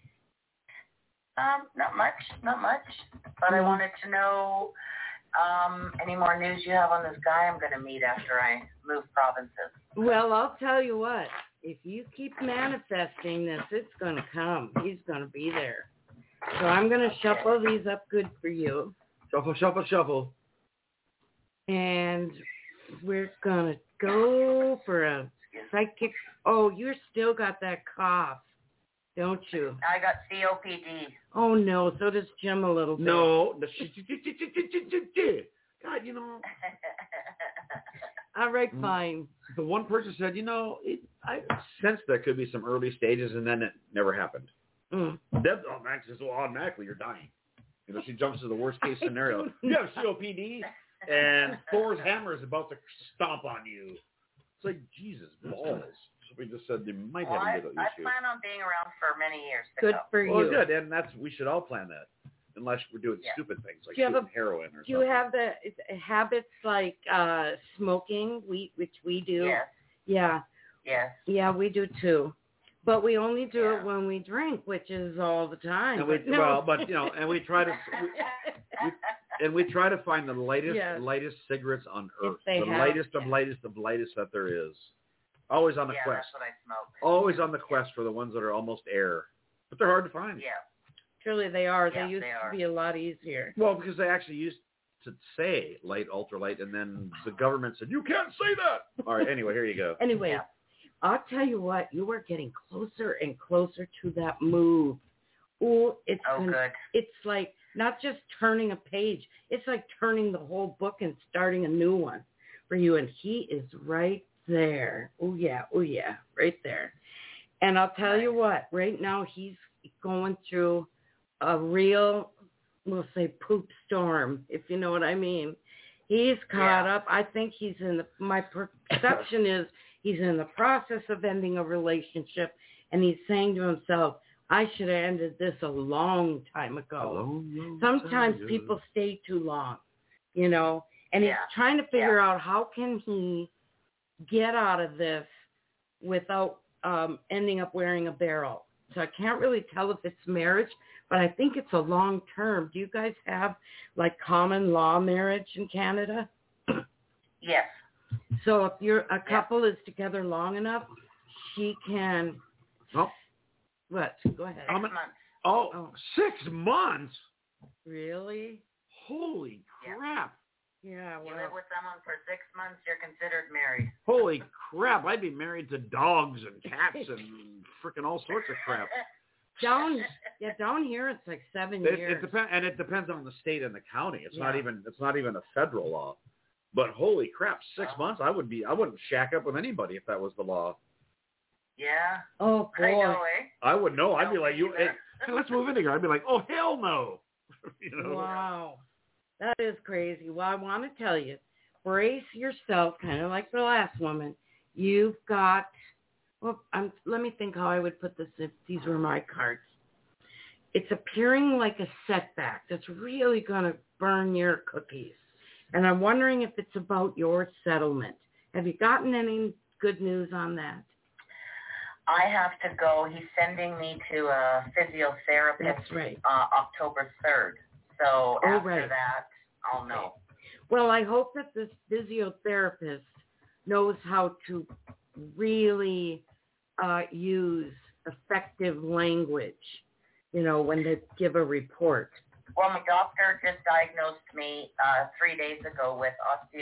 Not much. But I wanted to know any more news you have on this guy I'm going to meet after I move provinces. Well, I'll tell you what. If you keep manifesting this, it's going to come. He's going to be there. So I'm going to shuffle these up good for you. Shuffle. And we're going to go for a psychic. Oh, you still got that cough, don't you? I got COPD. Oh, no. So does Jim a little bit. No. God, All right, fine. The one person said, I sensed there could be some early stages, and then it never happened. Deb says, well, automatically you're dying. She jumps to the worst case scenario. You have COPD, and Thor's hammer is about to stomp on you. It's like, Jesus balls. So we just said they might have a little issue. I plan on being around for many years to Good come. for you. Well, good, and we should all plan that, unless we're doing stupid things like shooting heroin or something. Do you have the habits like smoking, which we do? Yes. Yeah. Yes. Yeah, we do too. But we only do it when we drink, which is all the time. And we try to we try to find the lightest cigarettes on earth, lightest of lightest that there is. Always on the quest. That's what I smoke. Always on the quest for the ones that are almost air, but they're hard to find. Yeah. Truly, they are. Yeah, they used to be a lot easier. Well, because they actually used to say light, ultralight, and then the government said you can't say that. All right. Anyway, here you go. Anyway. Yeah. I'll tell you what, you are getting closer and closer to that move. Ooh, good. It's like not just turning a page. It's like turning the whole book and starting a new one for you. And he is right there. Oh, yeah, right there. And I'll tell you what, right now he's going through a real, we'll say, poop storm, if you know what I mean. He's caught up. I think he's my perception is, he's in the process of ending a relationship, and he's saying to himself, I should have ended this a long time ago. Sometimes people stay too long, and he's trying to figure out how can he get out of this without ending up wearing a barrel. So I can't really tell if it's marriage, but I think it's a long term. Do you guys have like common law marriage in Canada? Yes. So if a couple is together long enough, she can. Oh. What? Go ahead. 6 months. Oh, 6 months? Really? Holy crap. Yeah. You live with someone for 6 months, you're considered married. Holy crap. I'd be married to dogs and cats and freaking all sorts of crap. Down here it's like 7 years. It depends on the state and the county. It's not even a federal law. But holy crap, 6 months! I wouldn't shack up with anybody if that was the law. Yeah. Oh boy. I know, eh? I would know. I'd be like, hey, let's move in together. I'd be like, oh hell no. Wow, that is crazy. Well, I want to tell you, brace yourself, kind of like the last woman. You've got. Well, let me think how I would put this if these were my cards. It's appearing like a setback that's really going to burn your cookies. And I'm wondering if it's about your settlement. Have you gotten any good news on that? I have to go. He's sending me to a physiotherapist. That's right. October 3rd. So after that, I'll know. Well, I hope that this physiotherapist knows how to really use effective language, when they give a report. Well, my doctor just diagnosed me 3 days ago with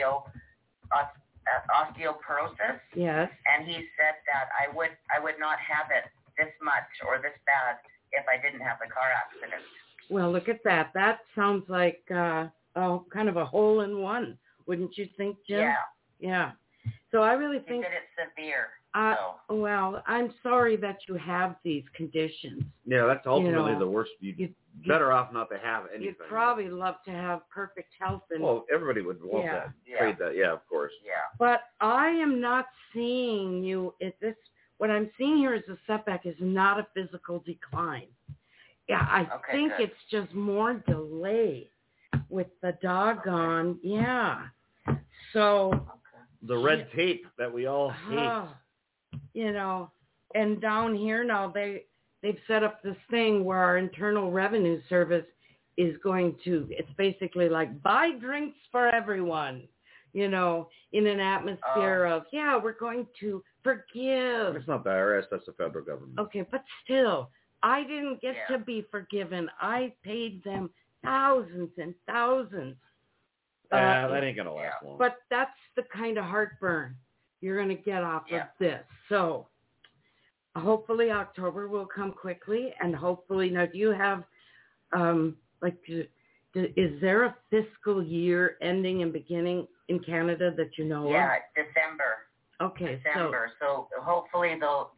osteoporosis. Yes. And he said that I would not have it this much or this bad if I didn't have the car accident. Well, look at that. That sounds like kind of a hole in one, wouldn't you think, Jim? Yeah. Yeah. So I really think that it's severe. Well, I'm sorry that you have these conditions. Yeah, that's ultimately the worst. You'd better off not to have anything. You'd probably love to have perfect health. Well, everybody would want that. Trade that. Yeah, of course. Yeah. But I am not seeing you what I'm seeing here as a setback is not a physical decline. Yeah, I think it's just more delay with the doggone. Yeah. So. The red tape that we all hate. And down here now they've set up this thing where our Internal Revenue Service is going to, it's basically like buy drinks for everyone, in an atmosphere of, we're going to forgive. It's not the IRS, that's the federal government. Okay, but still, I didn't get to be forgiven. I paid them thousands and thousands. That ain't going to last long. But that's the kind of heartburn you're going to get off of this. So hopefully October will come quickly. And hopefully, now do you have, is there a fiscal year ending and beginning in Canada that you know Yeah, December. of? Okay, December. So hopefully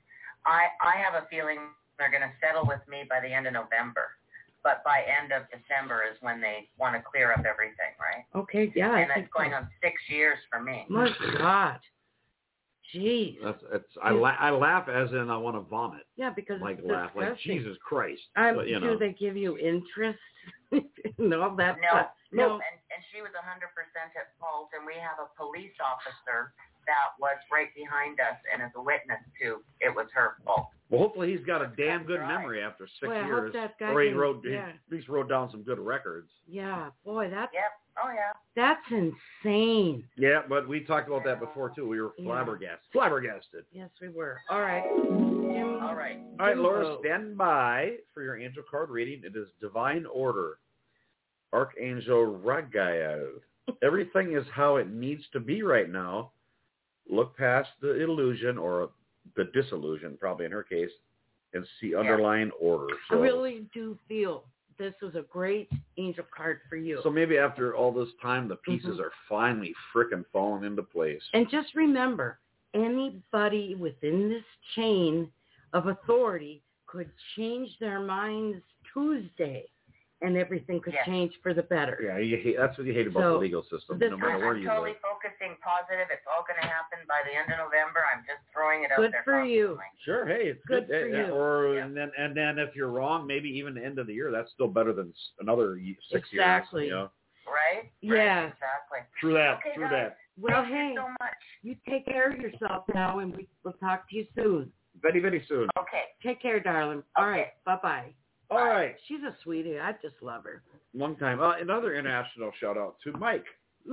I have a feeling they're going to settle with me by the end of November. But by end of December is when they want to clear up everything, right? Okay, yeah. And that's going on 6 years for me. My God. Jeez. I laugh as in I want to vomit. Yeah, because Like it's laugh, like disgusting. Jesus Christ. Do But, you know. they give you interest and all that No, stuff? no, and she was 100% at fault, and we have a police officer that was right behind us and is a witness to it was her fault. Well, hopefully he's got a damn good memory after 6 Boy, I years. hope that guy or he can- at least wrote down some good records. Yeah, boy, that's Yep. Oh, yeah. that's insane. Yeah, but we talked about that before, too. We were flabbergasted. Yes, we were. All right. All right. All right, Laura, Jimbo. stand by for your angel card reading. It is Divine Order, Archangel Ragael. Everything is how it needs to be right now. Look past the illusion or the disillusion, probably in her case, and see underlying order. I really do feel this was a great angel card for you. So maybe after all this time, the pieces are finally frickin' falling into place. And just remember, anybody within this chain of authority could change their minds Tuesday, and everything could change for the better. Yeah, that's what you hate about the legal system, no matter where you totally live. focusing positive. It's all going to happen by the end of November. I'm just throwing it out Good there. for you. Sure, hey, it's Good good. for you. Or and then if you're wrong, maybe even the end of the year, that's still better than another 6 Exactly. years. You know? Right? Yeah. Exactly. True that. Okay, True guys. that. Well, Thank hey, you so much. you take care of yourself now, and we'll talk to you soon. Very, very soon. Okay. Take care, darling. All right. Bye-bye. All right. She's a sweetie. I just love her. Long time. Another international shout out to Mike.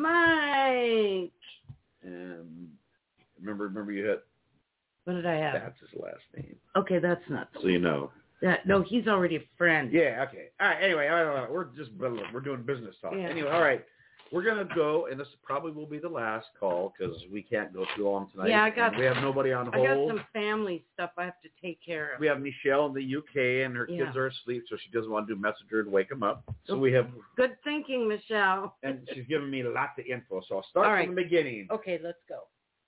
Mike. And remember you hit. What did I have? That's his last name. Okay, that's not. So you know. No, he's already a friend. Yeah. Okay. All right. Anyway, we're doing business talk. Yeah. Anyway, all right. We're gonna go, and this probably will be the last call because we can't go too long tonight. Yeah, and we have nobody on hold. I got some family stuff I have to take care of. We have Michelle in the UK, and her kids are asleep, so she doesn't want to do Messenger to wake them up. So we have. Good thinking, Michelle. And she's giving me lots of info, so I'll start from the beginning. Okay, let's go.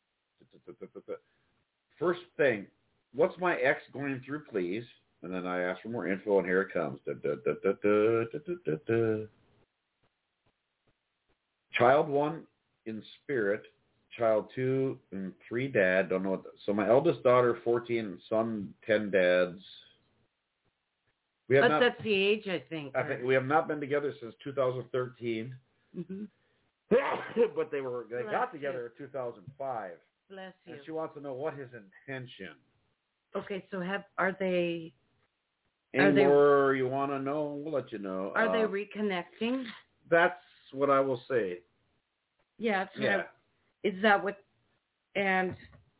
First thing, what's my ex going through, please? And then I ask for more info, and here it comes. Child 1 in spirit, child 2 and 3 dad. Don't know what. So my eldest daughter 14 and son 10 dads. That's the age, I think. I think we have not been together since 2013. Mm-hmm. But they got together in 2005. Bless you. And she wants to know what his intention. Okay, so are they? Any more you want to know? We'll let you know. Are they reconnecting? That's what I will say. Yeah. Yeah. Is that what? And.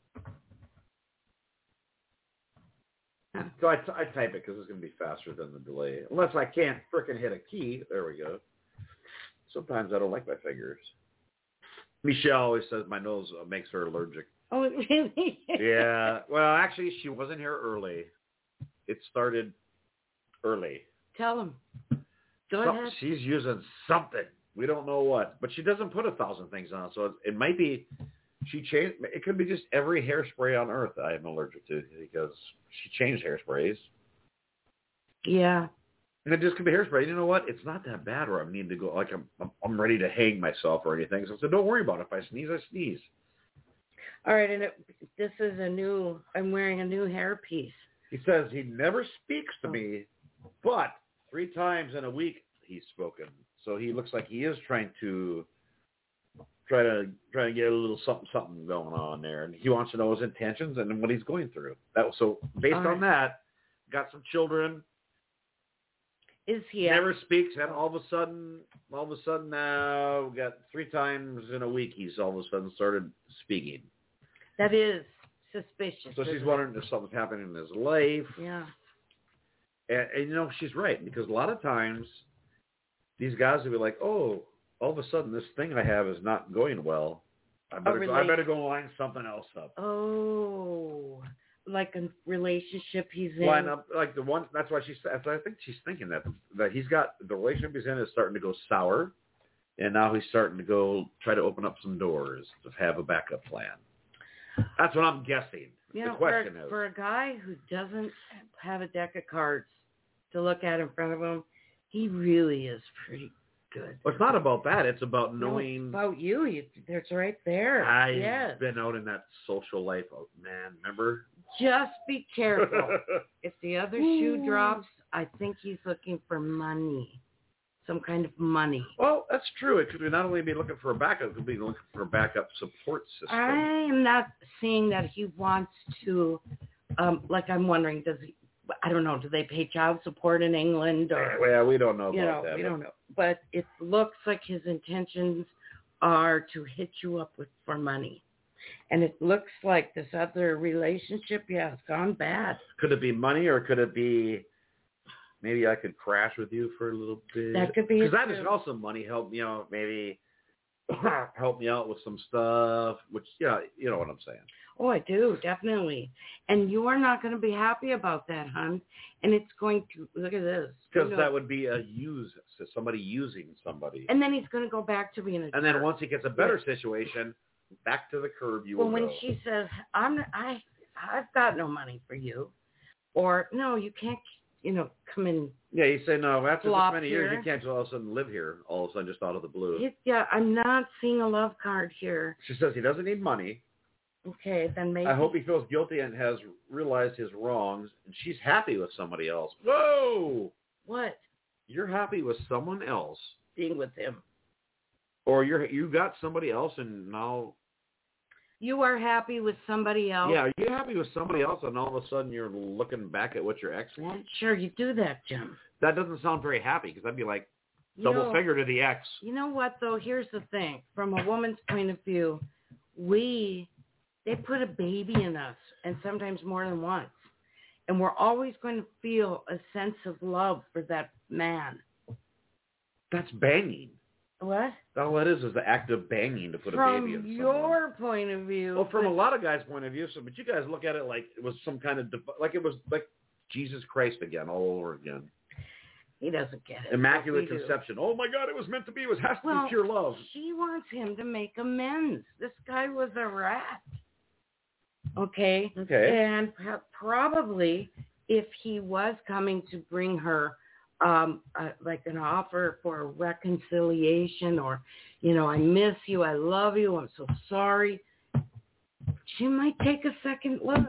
So I type it because it's going to be faster than the delay. Unless I can't frickin' hit a key. There we go. Sometimes I don't like my fingers. Michelle always says my nose makes her allergic. Oh, really? Yeah. Well, actually, she wasn't here early. It started early. Tell him. Go ahead. She's using something. We don't know what. But she doesn't put 1,000 things on. So it might be she changed. It could be just every hairspray on earth I am allergic to because she changed hairsprays. Yeah. And it just could be hairspray. You know what? It's not that bad where I need to go, like I'm ready to hang myself or anything. So I said, don't worry about it. If I sneeze, I sneeze. All right. And this is I'm wearing a new hairpiece. He says he never speaks to me, but 3 times in a week he's spoken. So he looks like he is trying to get a little something going on there. And he wants to know his intentions and what he's going through. So based on that, got some children. Is he never speaks, and all of a sudden now got 3 times in a week he's all of a sudden started speaking. That is suspicious. So she's wondering if something's happening in his life. Yeah. And she's right, because a lot of times these guys will be like, oh, all of a sudden this thing I have is not going well. I better go line something else up. Oh, like a relationship he's in. Line up like the one. That's why I think she's thinking that he's got the relationship he's in is starting to go sour, And now he's starting to go try to open up some doors to have a backup plan. That's what I'm guessing. You The know, question is. for a guy who doesn't have a deck of cards to look at in front of him, he really is pretty good. Well, it's not about that. It's about No, knowing. it's about you. It's right there. I've been out in that social life. Oh, man, remember? Just be careful. If the other shoe drops, I think he's looking for money. Some kind of money. Well, that's true. It could not only be looking for a backup, it could be looking for a backup support system. I am not seeing that he wants to, like I'm wondering, does he, I don't know, do they pay child support in England? Or, Well, we don't know about that. We don't know. But it looks like his intentions are to hit you up for money. And it looks like this other relationship, has gone bad. Could it be money, or could it be maybe I could crash with you for a little bit? That could be because that is also money. Help me out, maybe help me out with some stuff. Which, yeah, you know what I'm saying. Oh, I do, definitely. And you are not going to be happy about that, hon. And it's going to, look at this. Because that would be somebody using somebody. And then he's going to go back to being a And then once he gets a better situation, back to the curb you will when go. she says, I've got no money for you, or no, you can't, come in. Yeah, you say, no, after this many years, here. you can't just all of a sudden live here, all of a sudden just out of the blue. I'm not seeing a love card here. She says he doesn't need money. Okay, then maybe. I hope he feels guilty and has realized his wrongs, and she's happy with somebody else. Whoa! What? You're happy with someone else. Being with him. Or you got somebody else, and now... You are happy with somebody else? Yeah, are you happy with somebody else, and all of a sudden you're looking back at what your ex wants? Sure, you do that, Jim. That doesn't sound very happy, because that'd be like double figure to the ex. You know what, though? Here's the thing. From a woman's point of view, they put a baby in us, and sometimes more than once. And we're always going to feel a sense of love for that man. That's banging. What? All that is the act of banging to put a baby in someone. From your point of view. Well, from a lot of guys' point of view, but you guys look at it like it was some kind of, like it was like Jesus Christ again, all over again. He doesn't get it. Immaculate conception. Oh my God, it was meant to be. It has to be pure love. She wants him to make amends. This guy was a rat. Okay. And probably if he was coming to bring her like an offer for a reconciliation, or, I miss you, I love you, I'm so sorry, she might take a second look.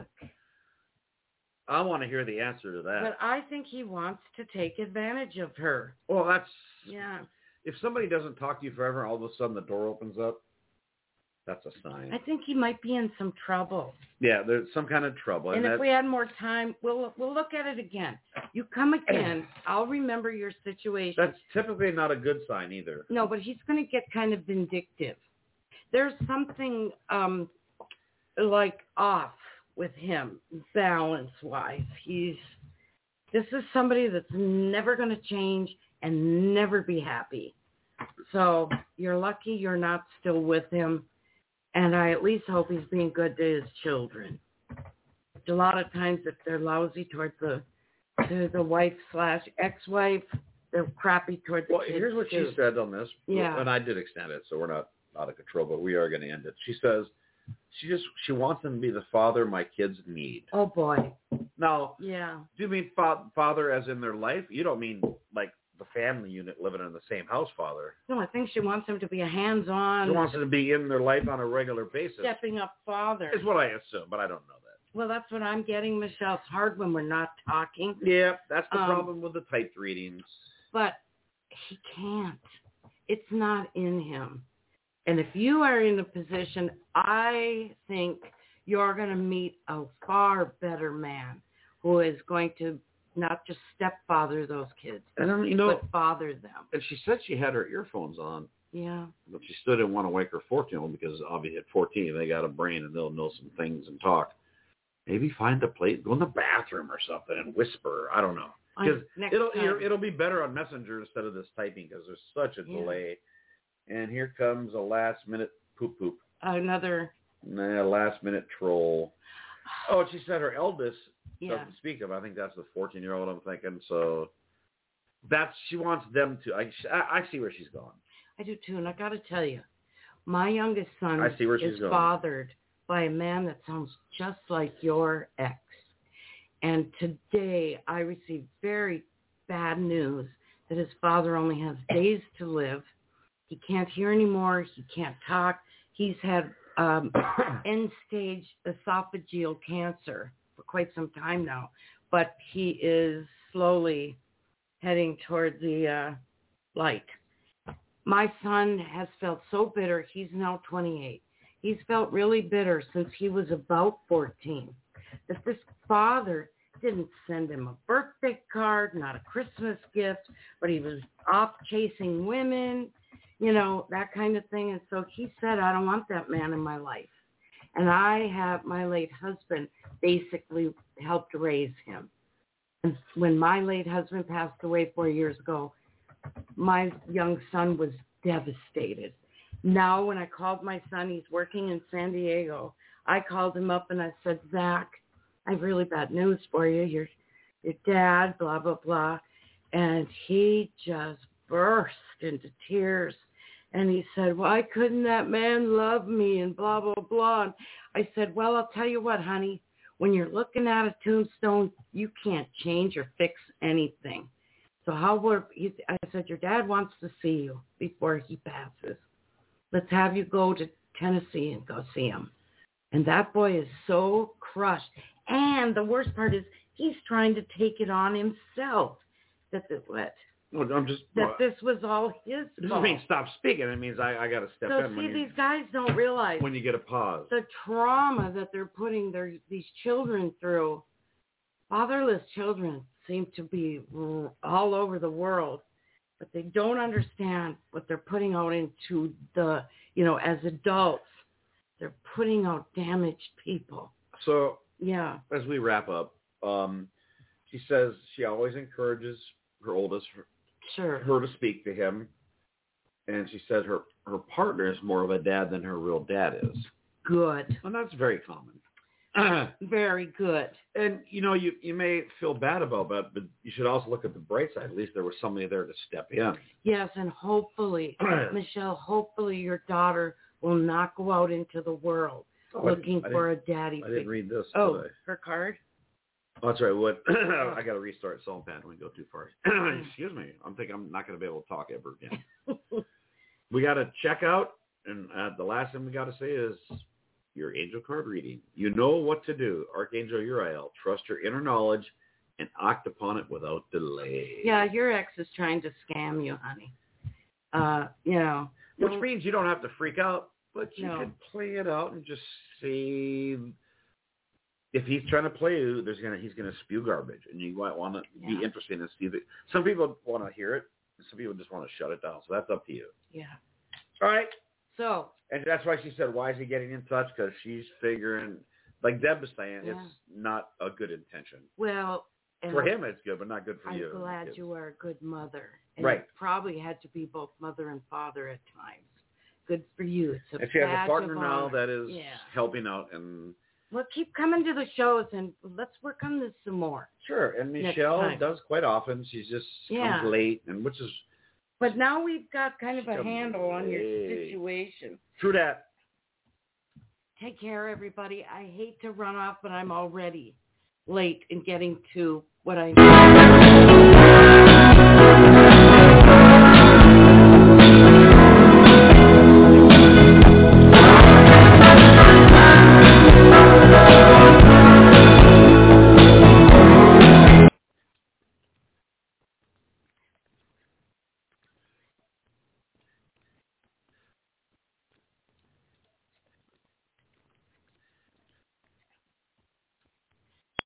I want to hear the answer to that. But I think he wants to take advantage of her. Well, that's... Yeah. If somebody doesn't talk to you forever, all of a sudden the door opens up, that's a sign. I think he might be in some trouble. Yeah, there's some kind of trouble. And if we had more time, we'll look at it again. You come again, I'll remember your situation. That's typically not a good sign either. No, but he's going to get kind of vindictive. There's something like off with him, balance-wise. This is somebody that's never going to change and never be happy. So you're lucky you're not still with him. And I at least hope he's being good to his children. A lot of times if they're lousy towards the wife/ex-wife, they're crappy towards the kids. Well, here's what she said on this. Yeah. And I did extend it, so we're not out of control, but we are going to end it. She says she wants him to be the father my kids need. Oh, boy. Now, yeah. Do you mean father as in their life? You don't mean like the family unit living in the same house father. No, I think she wants him to be a hands-on. She wants him to be in their life on a regular basis. Stepping up father. Is what I assume, but I don't know that. Well, that's what I'm getting, Michelle. It's hard when we're not talking. Yeah, that's the problem with the typed readings. But he can't. It's not in him. And if you are in a position, I think you're going to meet a far better man who is going to not just stepfather those kids, but father them. And she said she had her earphones on. Yeah. But she still didn't want to wake her 14-year-old because obviously at 14 they got a brain and they'll know some things and talk. Maybe find a place, go in the bathroom or something and whisper. I don't know. Because it'll be better on Messenger instead of this typing because there's such a delay. And here comes a last-minute poop. Another. Last-minute troll. Oh, she said her eldest doesn't Yeah. speak of. I think that's the 14-year-old I'm thinking. So she wants them to. I see where she's going. I do too, and I got to tell you, my youngest son I see where she's is going. fathered by a man that sounds just like your ex. And today I received very bad news that his father only has days to live. He can't hear anymore. He can't talk. He's had end-stage esophageal cancer for quite some time now, but he is slowly heading toward the light. My son has felt so bitter. He's now 28. He's felt really bitter since he was about 14. That this father didn't send him a birthday card, not a Christmas gift, but he was off chasing women, you know, that kind of thing. And so he said, I don't want that man in my life. And I have my late husband basically helped raise him. And when my late husband passed away 4 years ago, my young son was devastated. Now when I called my son, he's working in San Diego, I called him up and I said, Zach, I have really bad news for you. Your dad, blah, blah, blah. And he just burst into tears. And he said, why couldn't that man love me and blah, blah, blah. And I said, well, I'll tell you what, honey. When you're looking at a tombstone, you can't change or fix anything. So I said, your dad wants to see you before he passes. Let's have you go to Tennessee and go see him. And that boy is so crushed. And the worst part is he's trying to take it on himself. That this was all his fault. Doesn't mean stop speaking. It means I got to step in. So see, these guys don't realize when you get a pause. The trauma that they're putting these children through. Fatherless children seem to be all over the world, but they don't understand what they're putting out into the, as adults. They're putting out damaged people. So, yeah. As we wrap up, she says she always encourages her oldest, her to speak to him. And she said her partner is more of a dad than her real dad is. Good. And that's very common. Very good. And, you may feel bad about that, but you should also look at the bright side. At least there was somebody there to step in. Yes, and hopefully, Michelle, your daughter will not go out into the world looking for a daddy figure. I didn't read this today. Her card? Oh, that's right. What? I got to restart Salt Pan when we go too far. Excuse me. I'm thinking I'm not going to be able to talk ever again. We got to check out, and the last thing we got to say is your angel card reading. You know what to do. Archangel Uriel. Trust your inner knowledge and act upon it without delay. Yeah, your ex is trying to scam you, honey. Which means you don't have to freak out, but you can play it out and just see. If he's trying to play you, he's going to spew garbage, and you might want to be interested in see that. Some people want to hear it, and some people just want to shut it down. So that's up to you. Yeah. All right. So. And that's why she said, why is he getting in touch? Because she's figuring, like Deb was saying, it's not a good intention. Well. For him, it's good, but not good for you. I'm glad you are a good mother. And right. You probably had to be both mother and father at times. Good for you. It's a and she has a partner of now honor. that is helping out and. Well, keep coming to the shows and let's work on this some more. Sure, and Michelle does quite often. She's just comes late, and which is. But now we've got kind of a handle on your situation. True that. Take care, everybody. I hate to run off, but I'm already late in getting to what I.